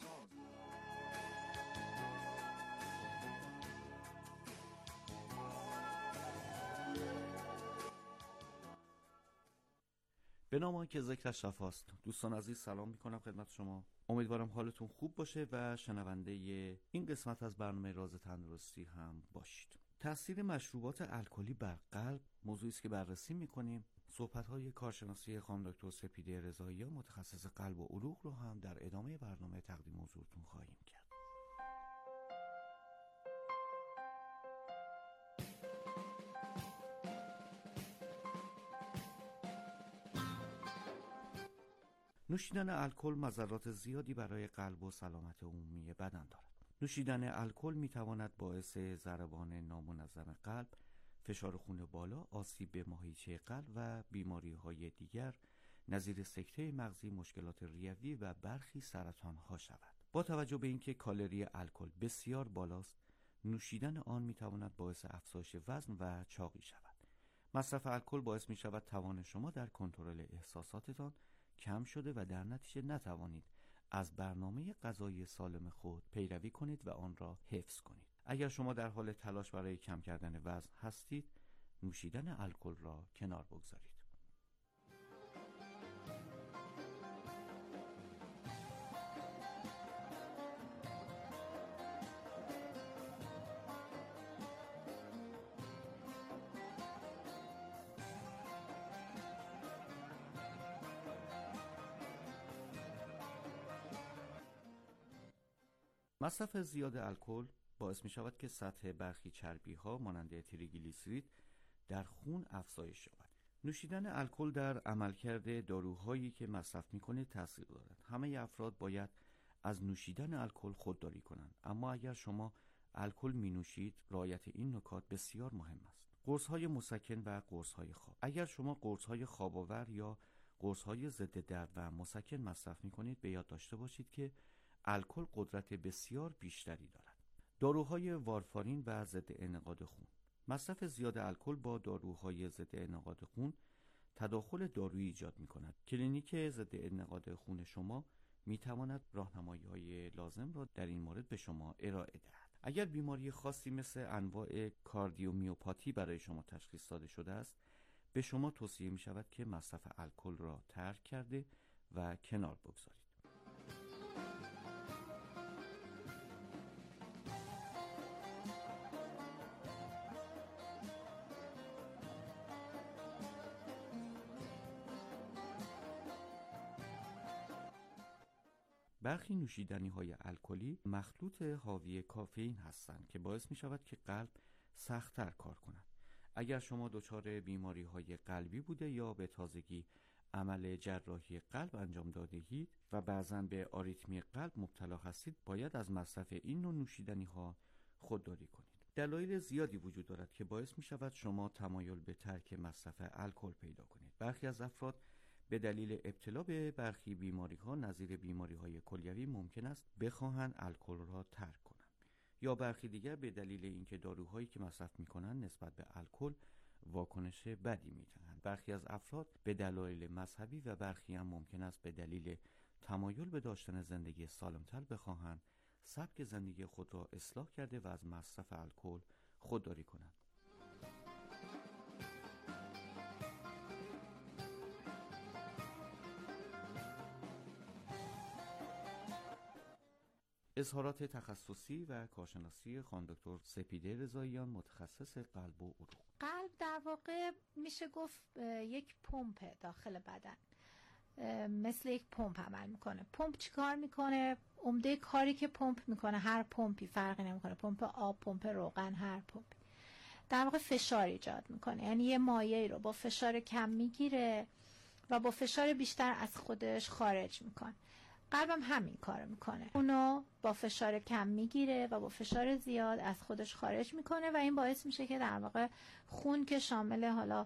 به نام که ذکرش شفاست. دوستان عزیز سلام میکنم خدمت شما. امیدوارم حالتون خوب باشه و شنونده این قسمت از برنامه راز تندرستی هم باشید. تاثیر مشروبات الکلی بر قلب موضوعی است که بررسی میکنیم. صحبت‌های کارشناسی خانم دکتر سپیده رضایی متخصص قلب و عروق رو هم در ادامه برنامه تقدیم حضورتون خواهیم کرد. نوشیدن الکل مضرات زیادی برای قلب و سلامت عمومی بدن دارد. نوشیدن الکل میتواند باعث ضربان نامنظم قلب، فشار خون بالا، آسیب به ماهیچه قلب و بیماری‌های دیگر نظیر سکته مغزی، مشکلات ریوی و برخی سرطان‌ها شود. با توجه به اینکه کالری الکل بسیار بالاست، نوشیدن آن میتواند باعث افزایش وزن و چاقی شود. مصرف الکل باعث می شود توان شما در کنترل احساساتتان کم شده و در نتیجه نتوانید از برنامه غذایی سالم خود پیروی کنید و آن را حفظ کنید. اگر شما در حال تلاش برای کم کردن وزن هستید، نوشیدن الکل را کنار بگذارید. مصرف زیاد الکل باعث می شود که سطح برخی چربی ها مانند تریگلیسیرید در خون افزایش یابد. نوشیدن الکل در عملکرد داروهایی که مصرف می کنید تاثیر دارد. همه افراد باید از نوشیدن الکل خودداری کنند، اما اگر شما الکل می نوشید رعایت این نکات بسیار مهم است. قرص‌های مسکن و قرص‌های خواب. اگر شما قرص‌های خواب‌آور یا قرص‌های ضد درد و مسکن مصرف می کنید، به یاد داشته باشید که الکل قدرت بسیار بیشتری دارد. داروهای وارفارین و ضد انعقاد خون. مصرف زیاد الکل با داروهای ضد انعقاد خون تداخل دارویی ایجاد می‌کند. کلینیک ضد انعقاد خون شما می‌تواند راهنمایی‌های لازم را در این مورد به شما ارائه دهد. اگر بیماری خاصی مثل انواع کاردیومیوپاتی برای شما تشخیص داده شده است، به شما توصیه می‌شود که مصرف الکل را ترک کرده و کنار بگذارید. برخی نوشیدنی‌های الکلی مخلوط حاوی کافئین هستند که باعث می‌شود که قلب سخت‌تر کار کند. اگر شما دچار بیماری‌های قلبی بوده یا به تازگی عمل جراحی قلب انجام داده‌اید و بعضاً به آریتمی قلب مبتلا هستید، باید از مصرف این نوع نوشیدنی‌ها خودداری کنید. دلایل زیادی وجود دارد که باعث می‌شود شما تمایل به ترک مصرف الکل پیدا کنید. برخی از افراد به دلیل ابتلا به برخی بیماری‌ها نظیر بیماری‌های کلیوی ممکن است بخواهند الکل را ترک کنند، یا برخی دیگر به دلیل اینکه داروهایی که مصرف می‌کنند نسبت به الکل واکنش بدی می‌دهند. برخی از افراد به دلایل مذهبی و برخی هم ممکن است به دلیل تمایل به داشتن زندگی سالم‌تر بخواهند سبک زندگی خود را اصلاح کرده و از مصرف الکل خودداری کنند. اظهارات تخصصی و کارشناسی خانم دکتر سپیده رضاییان، متخصص قلب و عروق. قلب در واقع میشه گفت یک پمپ داخل بدن، مثل یک پمپ عمل میکنه. پمپ چی کار میکنه؟ عمده کاری که پمپ میکنه، هر پمپی فرقی نمیکنه، پمپ آب، پمپ روغن، هر پمپی در واقع فشار ایجاد میکنه. یعنی یه مایعی رو با فشار کم میگیره و با فشار بیشتر از خودش خارج میکنه. قلبم همین کار میکنه، اونو با فشار کم میگیره و با فشار زیاد از خودش خارج میکنه و این باعث میشه که در واقع خون که شامل حالا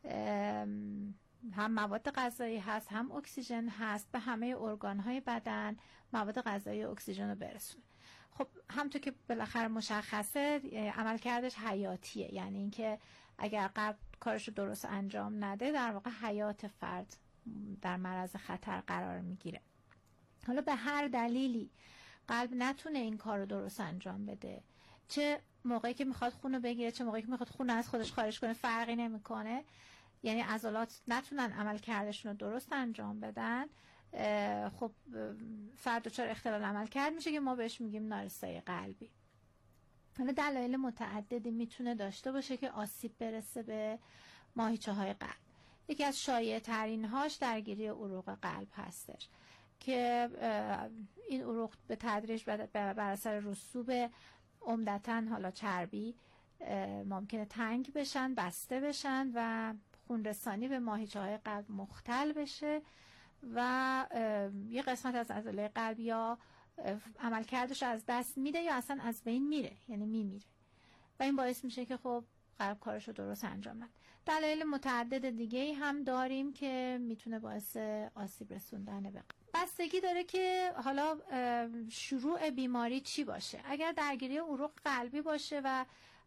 هم مواد غذایی هست هم اکسیژن هست، به همه ارگانهای بدن مواد غذایی و اکسیژن رو برسونه. خب همونطور که بالاخره مشخصه عملکردش حیاتیه، یعنی اینکه اگر قلب کارش رو درست انجام نده در واقع حیات فرد در معرض خطر قرار میگیره. حالا به هر دلیلی قلب نتونه این کار رو درست انجام بده، چه موقعی که میخواد خون رو بگیره چه موقعی که میخواد خون از خودش خارج کنه فرقی نمیکنه، یعنی عضلات نتونن عمل کردشون رو درست انجام بدن، خب فرد دچار اختلال عمل کرد میشه که ما بهش میگیم نارسایی قلبی. حالا دلایل متعددی میتونه داشته باشه که آسیب برسه به ماهیچه های قلب. یکی از شایع ترین هاش درگیری عروق قلب هستش که این عروق به تدریج بر اثر رسوب عمدتاً حالا چربی ممکنه تنگ بشن، بسته بشن و خونرسانی به ماهیچه‌های قلب مختل بشه و یه قسمت از عضله قلب یا عملکردش از دست میده یا اصلا از بین میره، یعنی میمیره و این باعث میشه که خب قلب کارش رو درست انجام نده. دلایل متعدد دیگه‌ای هم داریم که میتونه باعث آسیب رسوندن به قلب. بستگی داره که حالا شروع بیماری چی باشه. اگر درگیری عروق قلبی باشه و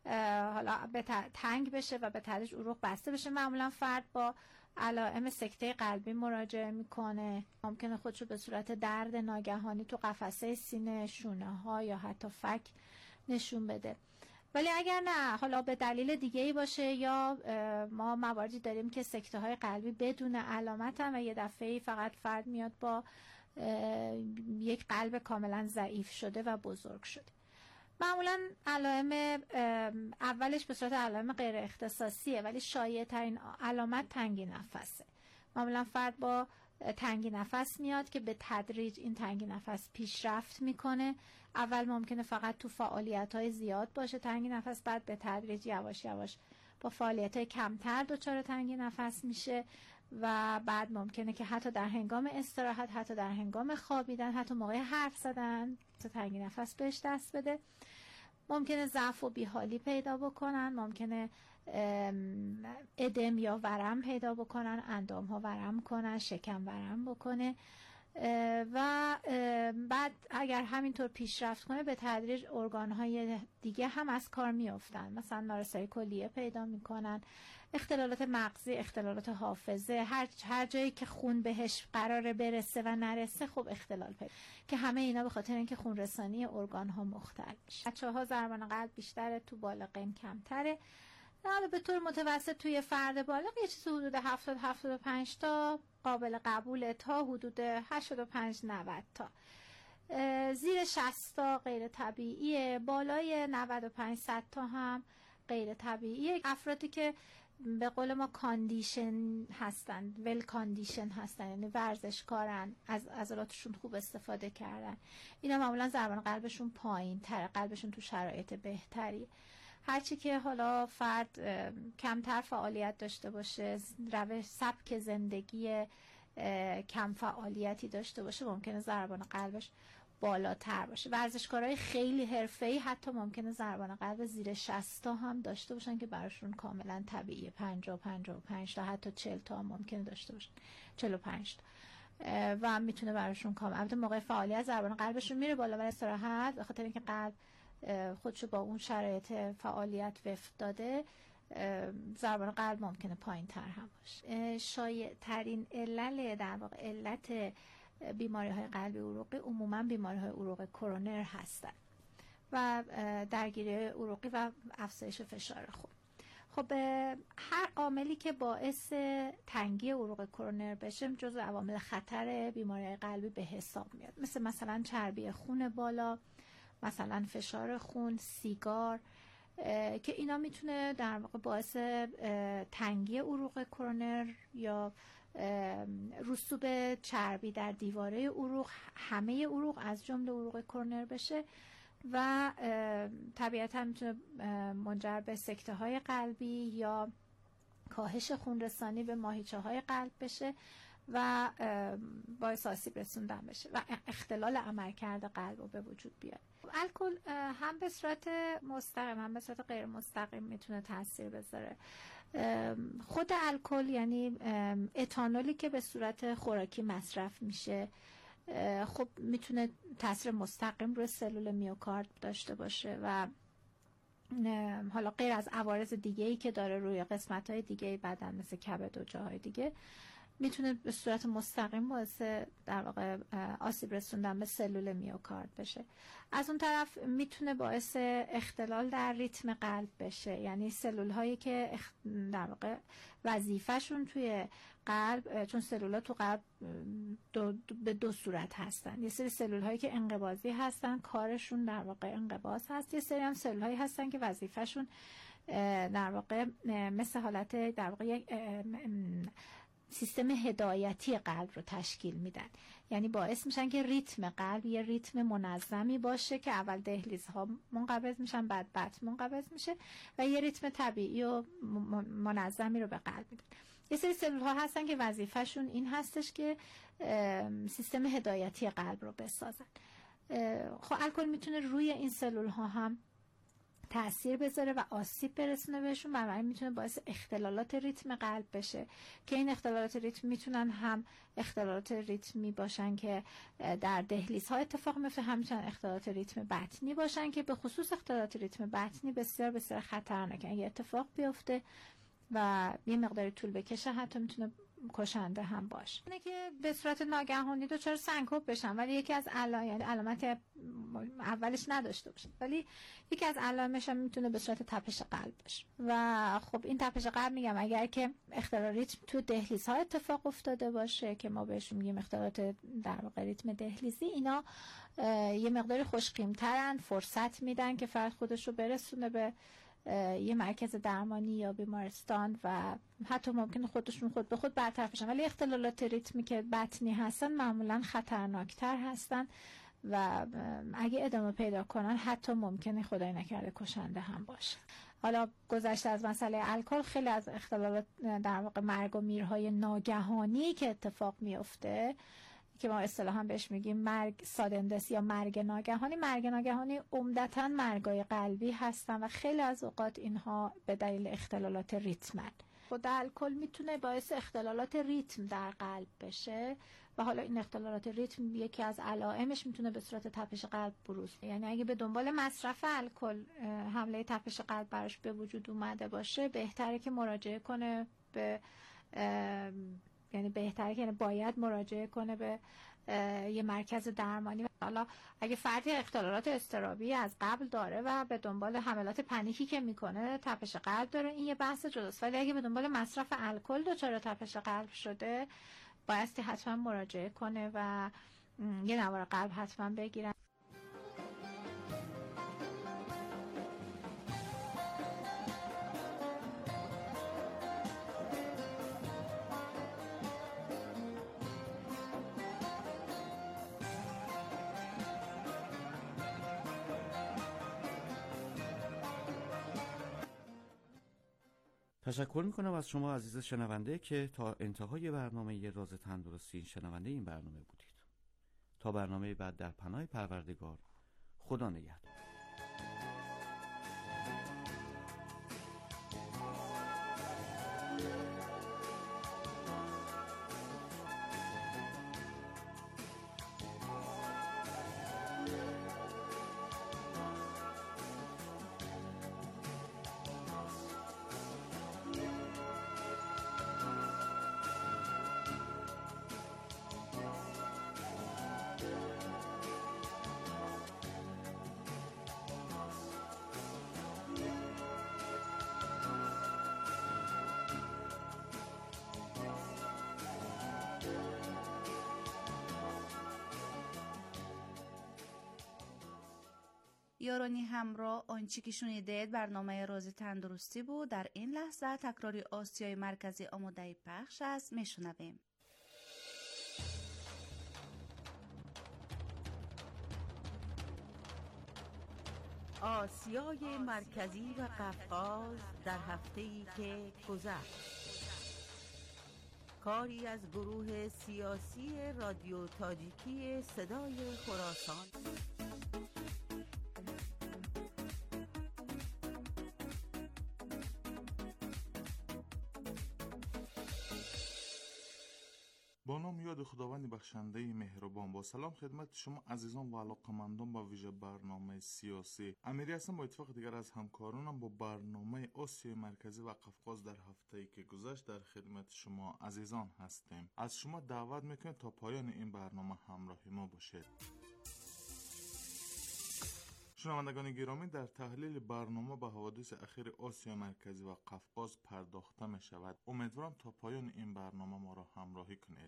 حالا تنگ بشه و به تدریج عروق بسته بشه. معمولا فرد با علائم سکته قلبی مراجعه میکنه. ممکنه خودشو به صورت درد ناگهانی تو قفسه سینه، شونه ها یا حتی فک نشون بده. ولی اگر نه، حالا به دلیل دیگه ای باشه، یا ما مواردی داریم که سکته های قلبی بدون علامت هم و یه دفعه فقط فرد میاد با یک قلب کاملا ضعیف شده و بزرگ شده. معمولا علائم اولش به صورت علائم غیر اختصاصیه، ولی شایع ترین علامت تنگی نفسه. معمولا فرد با تنگی نفس میاد که به تدریج این تنگی نفس پیشرفت میکنه. اول ممکنه فقط تو فعالیت‌های زیاد باشه تنگی نفس، بعد به تدریج یواش یواش با فعالیت‌های کمتر دچار تنگی نفس میشه و بعد ممکنه که حتی در هنگام استراحت، حتی در هنگام خوابیدن، حتی موقع حرف زدن تنگی نفس بهش دست بده. ممکنه ضعف و بیحالی پیدا بکنن، ممکنه ادم یا ورم پیدا بکنن، اندام ها ورم کنن، شکم ورم بکنه و بعد اگر همینطور پیشرفت کنه به تدریج ارگان های دیگه هم از کار میافتن. مثلا نارسایی کلیه پیدا میکنن، اختلالات مغزی، اختلالات حافظه، هر جایی که خون بهش قراره برسه و نرسه خب اختلال پیدا، که همه اینا به خاطر اینکه خون رسانی ارگان ها مختل میشه. بچه‌ها ضربان قلب بیشتره، تو بالغین کمتره. حالا به طور متوسط توی فرد بالغ یه چیز حدود 70-75 تا قابل قبوله تا حدود 85-90 تا. زیر 60 تا غیر طبیعیه، بالای 95-100 تا هم غیر طبیعیه. افرادی که به قول ما کاندیشن هستن، ول کاندیشن هستن، یعنی ورزشکارن، از عضلاتشون خوب استفاده کردن، اینا معمولا ضربان قلبشون پایین تره، قلبشون تو شرایط بهتری. هرچی که حالا فرد کمتر فعالیت داشته باشه، روش سبک زندگی کم فعالیتی داشته باشه، ممکنه ضربان قلبش بالاتر باشه. ورزشکارای خیلی حرفه‌ای حتی ممکنه ضربان قلب زیر 60 تا هم داشته باشن که براشون کاملا طبیعیه. 50-55 تا حتی 40 تا هم ممکنه داشته باشن، 45 تا و میتونه براشون کاملا. البته موقع فعالیت ضربان قلبشون میره بالا، ولی استراحت به خاطر اینکه قلب خودشو با اون شرایط فعالیت وفق داده، ضربان قلب ممکنه پایین تر هم باشه. شایع ترین در واقع علت بیماری های قلبی عروقی عموما بیماری های عروق کرونر هستن و درگیری عروقی و افزایش فشار خون. خب هر عاملی که باعث تنگی عروق کرونر بشه جزو عوامل خطر بیماری قلبی به حساب میاد، مثلا چربی خون بالا، مثلا فشار خون، سیگار، که اینا میتونه در واقع باعث تنگی عروق کرونر یا رسوب چربی در دیواره عروق، همه عروق از جمله عروق کرونر بشه و طبیعتا میتونه منجر به سکته های قلبی یا کاهش خون رسانی به ماهیچه های قلب بشه و باعث آسیب رسوندن بشه و اختلال عملکرد قلب رو به وجود بیاره. الکل هم به صورت مستقیم هم به صورت غیر مستقیم میتونه تاثیر بذاره. خود الکل یعنی اتانولی که به صورت خوراکی مصرف میشه خب میتونه تاثیر مستقیم روی سلول میوکارد داشته باشه و حالا غیر از عوارض دیگه‌ای که داره روی قسمت‌های دیگه بدن مثل کبد و جاهای دیگه، میتونه به صورت مستقیم باعث در واقع آسیب رسوندن به سلول میوکارد بشه. از اون طرف میتونه باعث اختلال در ریتم قلب بشه، یعنی سلول هایی که در واقع وظیفه‌شون توی قلب، چون سلول‌ها تو قلب به دو صورت هستن، یه سری سلول هایی که انقباضی هستن کارشون در واقع انقباض هست، یه سری هم سلول هایی هستن که وظیفه‌شون در واقع مثل حالت در واقع یک سیستم هدایتی قلب رو تشکیل میدن، یعنی باعث میشن که ریتم قلب یه ریتم منظمی باشه که اول دهلیزها منقبض میشن، بعد بطن منقبض میشه و یه ریتم طبیعی و منظمی رو به قلب میدن. یه سری سلول ها هستن که وظیفهشون این هستش که سیستم هدایتی قلب رو بسازن. خب الکل میتونه روی این سلول ها هم تأثیر بذاره و آسیب برسونه بهشون، بنابراین میتونه باعث اختلالات ریتم قلب بشه که این اختلالات ریتم میتونن هم اختلالات ریتمی باشن که در دهلیزها اتفاق میفته، هم میتونن اختلالات ریتم بطنی باشن که به خصوص اختلالات ریتم بطنی بسیار بسیار خطرناکه. اگه اتفاق بیفته و یه مقداری طول بکشه حتی میتونه کشنده هم باشه. اینه که به صورت ناگهانی دچار سنکوپ بشن ولی یکی از علامت اولش نداشته باشه، ولی یکی از علائمش هم میتونه به صورت تپش قلب باشه. و خب این تپش قلب میگم اگر که اختلال ریتم تو دهلیزها اتفاق افتاده باشه که ما بهشون میگیم اختلالات در واقع ریتم دهلیزی، اینا یه مقداری خوشقیمترن، فرصت میدن که فرد خودش رو برسونه به یه مرکز درمانی یا بیمارستان و حتی ممکنه خودشون خود به خود برطرف بشن. ولی اختلالات ریتمی که بطنی هستن معمولا خطرناکتر هستن و اگه ادامه پیدا کنن حتی ممکنه خدای نکرده کشنده هم باشه. حالا گذشته از مسئله الکل، خیلی از اختلالات در واقع مرگ و میرهای ناگهانی که اتفاق میفته که ما اصطلاحاً بهش میگیم مرگ سادندس یا مرگ ناگهانی عمدتاً مرگای قلبی هستن و خیلی از اوقات اینها به دلیل اختلالات ریتمن. خود الکل میتونه باعث اختلالات ریتم در قلب بشه و حالا این اختلالات ریتم یکی از علائمش میتونه به صورت تپش قلب بروز، یعنی اگه به دنبال مصرف الکل حمله تپش قلب براش به وجود اومده باشه بهتره که مراجعه کنه به باید مراجعه کنه به یه مرکز درمانی. حالا اگه فردی اختلالات اضطرابی از قبل داره و به دنبال حملات پنیکی که میکنه تپش قلب داره، این یه بحث جداست. ولی اگه به دنبال مصرف الکل دچار تپش قلب شده بایستی حتما مراجعه کنه و یه نوار قلب حتما بگیرن. تشکر میکنم از شما عزیز شنونده که تا انتهای برنامه راز تندرستی شنونده این برنامه بودید. تا برنامه بعد در پناه پروردگار، خدا نگهدار. یارانی همراه، آنچه که شنیدید برنامه راز تندرستی بود. در این لحظه تکراری آسیای مرکزی آماده پخش است، میشنویم. آسیای مرکزی و قفقاز در هفته‌ای که گذشت، کاری از گروه سیاسی رادیو تاجیکی صدای خراسان. با نام یاد خداوند بخشنده مهربان، با سلام خدمت شما عزیزان و علاقمندان با ویژه برنامه سیاسی. امیری هستم با اتفاق دیگر از همکارانم با برنامه آسیای مرکزی و قفقاز در هفته‌ای که گذشت در خدمت شما عزیزان هستیم. از شما دعوت میکنم تا پایان این برنامه همراه ما باشید. شنوندگان گرامی، در تحلیل برنامه به حوادث اخیر آسیا مرکزی و قفقاز پرداخته می شود. امیدوارم تا پایان این برنامه ما را همراهی کنید.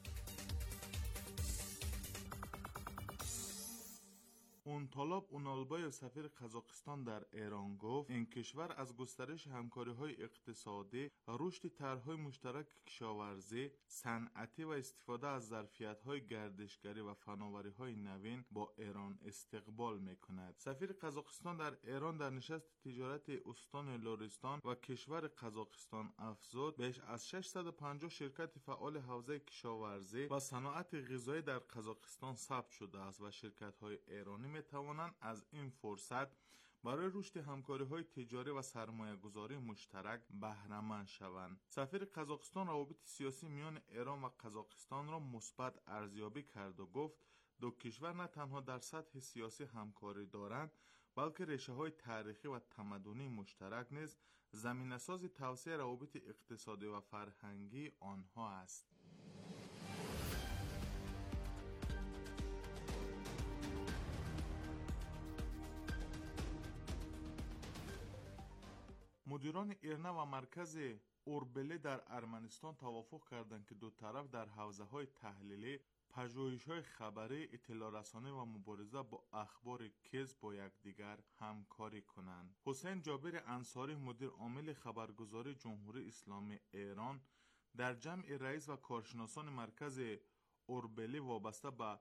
اونطالاب اونالبای سفیر قزاقستان در ایران گفت این کشور از گسترش همکاری‌های اقتصادی، رشد طرح‌های مشترک کشاورزی، صنعتی و استفاده از ظرفیت‌های گردشگری و فناوری‌های نوین با ایران استقبال می‌کند. سفیر قزاقستان در ایران در نشست تجارت استان لرستان و کشور قزاقستان افزود بیش از 650 شرکت فعال حوزه کشاورزی و صنعت غذایی در قزاقستان ثبت شده است و شرکت‌های ایرانی می توانند از این فرصت برای رشد همکاری‌های تجاری و سرمایه‌گذاری مشترک بهره‌مند شوند. سفیر قزاقستان روابط سیاسی میان ایران و قزاقستان را مثبت ارزیابی کرد و گفت دو کشور نه تنها در سطح سیاسی همکاری دارند، بلکه ریشه‌های تاریخی و تمدنی مشترک نیز زمینه‌ساز توسعه روابط اقتصادی و فرهنگی آنها است. مدیران ایرنا و مرکز اوربله در ارمنستان توافق کردند که دو طرف در حوزه‌های تحلیلی، پژوهش‌های خبری، اطلاع رسانی و مبارزه با اخبار کذب با یکدیگر همکاری کنند. حسین جابر انصاری مدیر عامل خبرگزاری جمهوری اسلامی ایران در جمع رئیس و کارشناسان مرکز اوربله وابسته به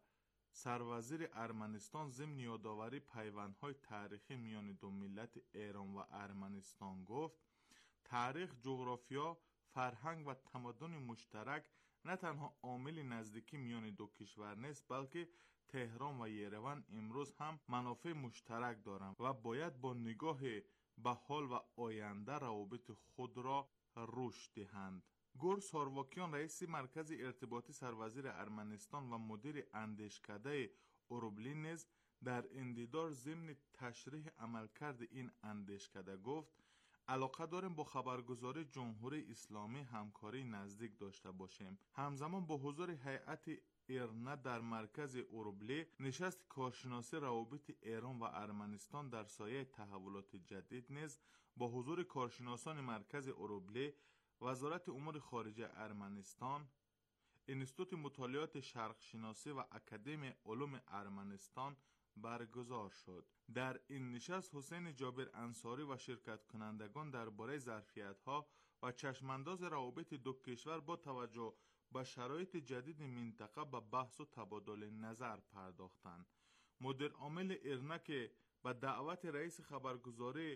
سروزیر ارمنستان ضمن یادآوری پیوندهای تاریخی میان دو ملت ایران و ارمنستان گفت تاریخ، جغرافیا، فرهنگ و تمدن مشترک نه تنها عامل نزدیکی میان دو کشور نیست، بلکه تهران و یریون امروز هم منافع مشترک دارند و باید با نگاه به حال و آینده روابط خود را رشد دهند. گور سارواکیان رئیس مرکز ارتباطی سروزیر ارمنستان و مدیر اندیشکده اوربله نیز در اندیدار ضمن تشریح عملکرد این اندیشکده گفت علاقه داریم با خبرگزاری جمهوری اسلامی همکاری نزدیک داشته باشیم. همزمان با حضور هیئت ایرنا در مرکز اوربله نشست کارشناسی روابط ایران و ارمنستان در سایه تحولات جدید نیز با حضور کارشناسان مرکز اوربله، وزارت امور خارجه ارمنستان، انستیتوت مطالعات شرق شناسی و اکادمی علوم ارمنستان برگزار شد. در این نشست حسین جابر انصاری و شرکت کنندگان درباره ظرفیت‌ها و چشمانداز روابط دو کشور با توجه به شرایط جدید منطقه به بحث و تبادل نظر پرداختند. مدیر عامل ایرنا که به دعوت رئیس خبرگزاری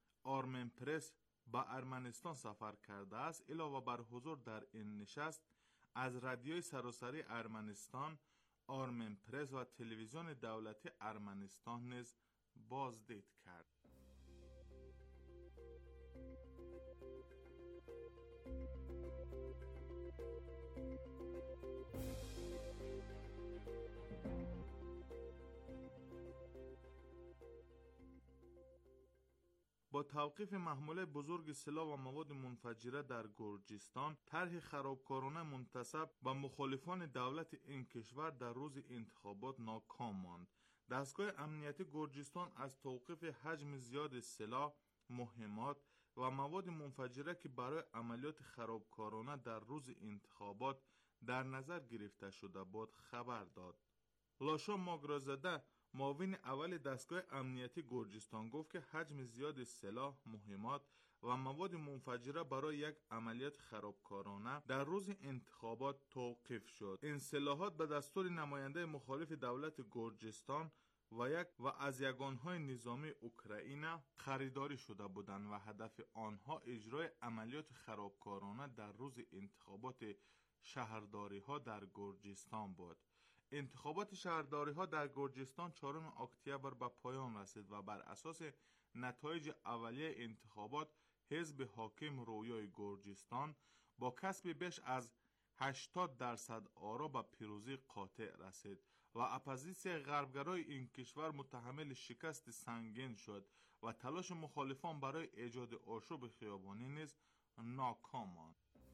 آرمن پرس به ارمنستان سفر کرده است، علاوه بر حضور در این نشست از رادیوی سراسری ارمنستان، آرمن پرس و تلویزیون دولتی ارمنستان نیز بازدید کرد. با توقیف محموله بزرگ سلاح و مواد منفجره در گرجستان، طرح خرابکارانه منتسب به مخالفان دولت این کشور در روز انتخابات ناکام ماند. دستگاه امنیتی گرجستان از توقیف حجم زیاد سلاح، مهمات و مواد منفجره که برای عملیات خرابکارانه در روز انتخابات در نظر گرفته شده بود خبر داد. لاشا ماگرازاده معاون اول دستگاه امنیتی گرجستان گفت که حجم زیاد سلاح، مهمات و مواد منفجره برای یک عملیات خرابکارانه در روز انتخابات توقیف شد. این سلاحات به دستور نماینده مخالف دولت گرجستان و از یگانهای نظامی اوکراین خریداری شده بودند و هدف آنها اجرای عملیات خرابکارانه در روز انتخابات شهرداری ها در گرجستان بود. انتخابات شهرداری ها در گرجستان 4 اکتبر به پایان رسید و بر اساس نتایج اولیه انتخابات حزب حاکم رویای گرجستان با کسب بیش از 80% آرا به پیروزی قاطع رسید و اپوزیسیون غربگرای این کشور متحمل شکست سنگین شد و تلاش مخالفان برای ایجاد آشوب خیابانی نیز ناکام ماند.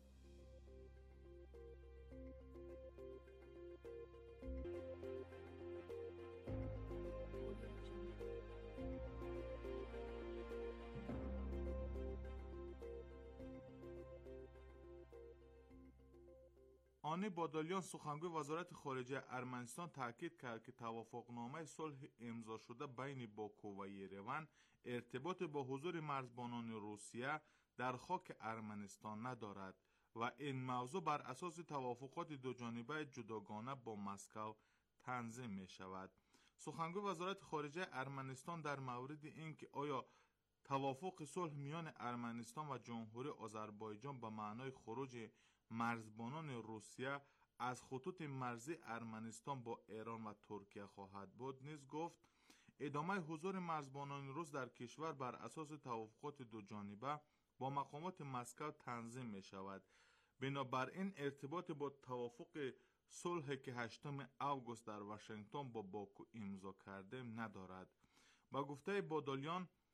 آنی بادالیان سخنگوی وزارت خارجه ارمنستان تاکید کرد که توافقنامه صلح امضا شده بین باکو و یریون ارتباط با حضور مرزبانان روسیه در خاک ارمنستان ندارد و این موضوع بر اساس توافقات دو جانبه جداگانه با مسکو تنظیم می شود. سخنگوی وزارت خارجه ارمنستان در مورد اینکه آیا توافق صلح میان ارمنستان و جمهوری آذربایجان به معنای خروج مرزبانان روسیه از خطوط مرزی ارمنستان با ایران و ترکیه خواهد بود نیز گفت ادامه حضور مرزبانان روس در کشور بر اساس توافقات دو جانبه با مقامات مسکو تنظیم می شود. بنابراین ارتباط با توافق صلح که 8 آگوست در واشنگتن با باکو امضا کرده ندارد. با گفته بادالیان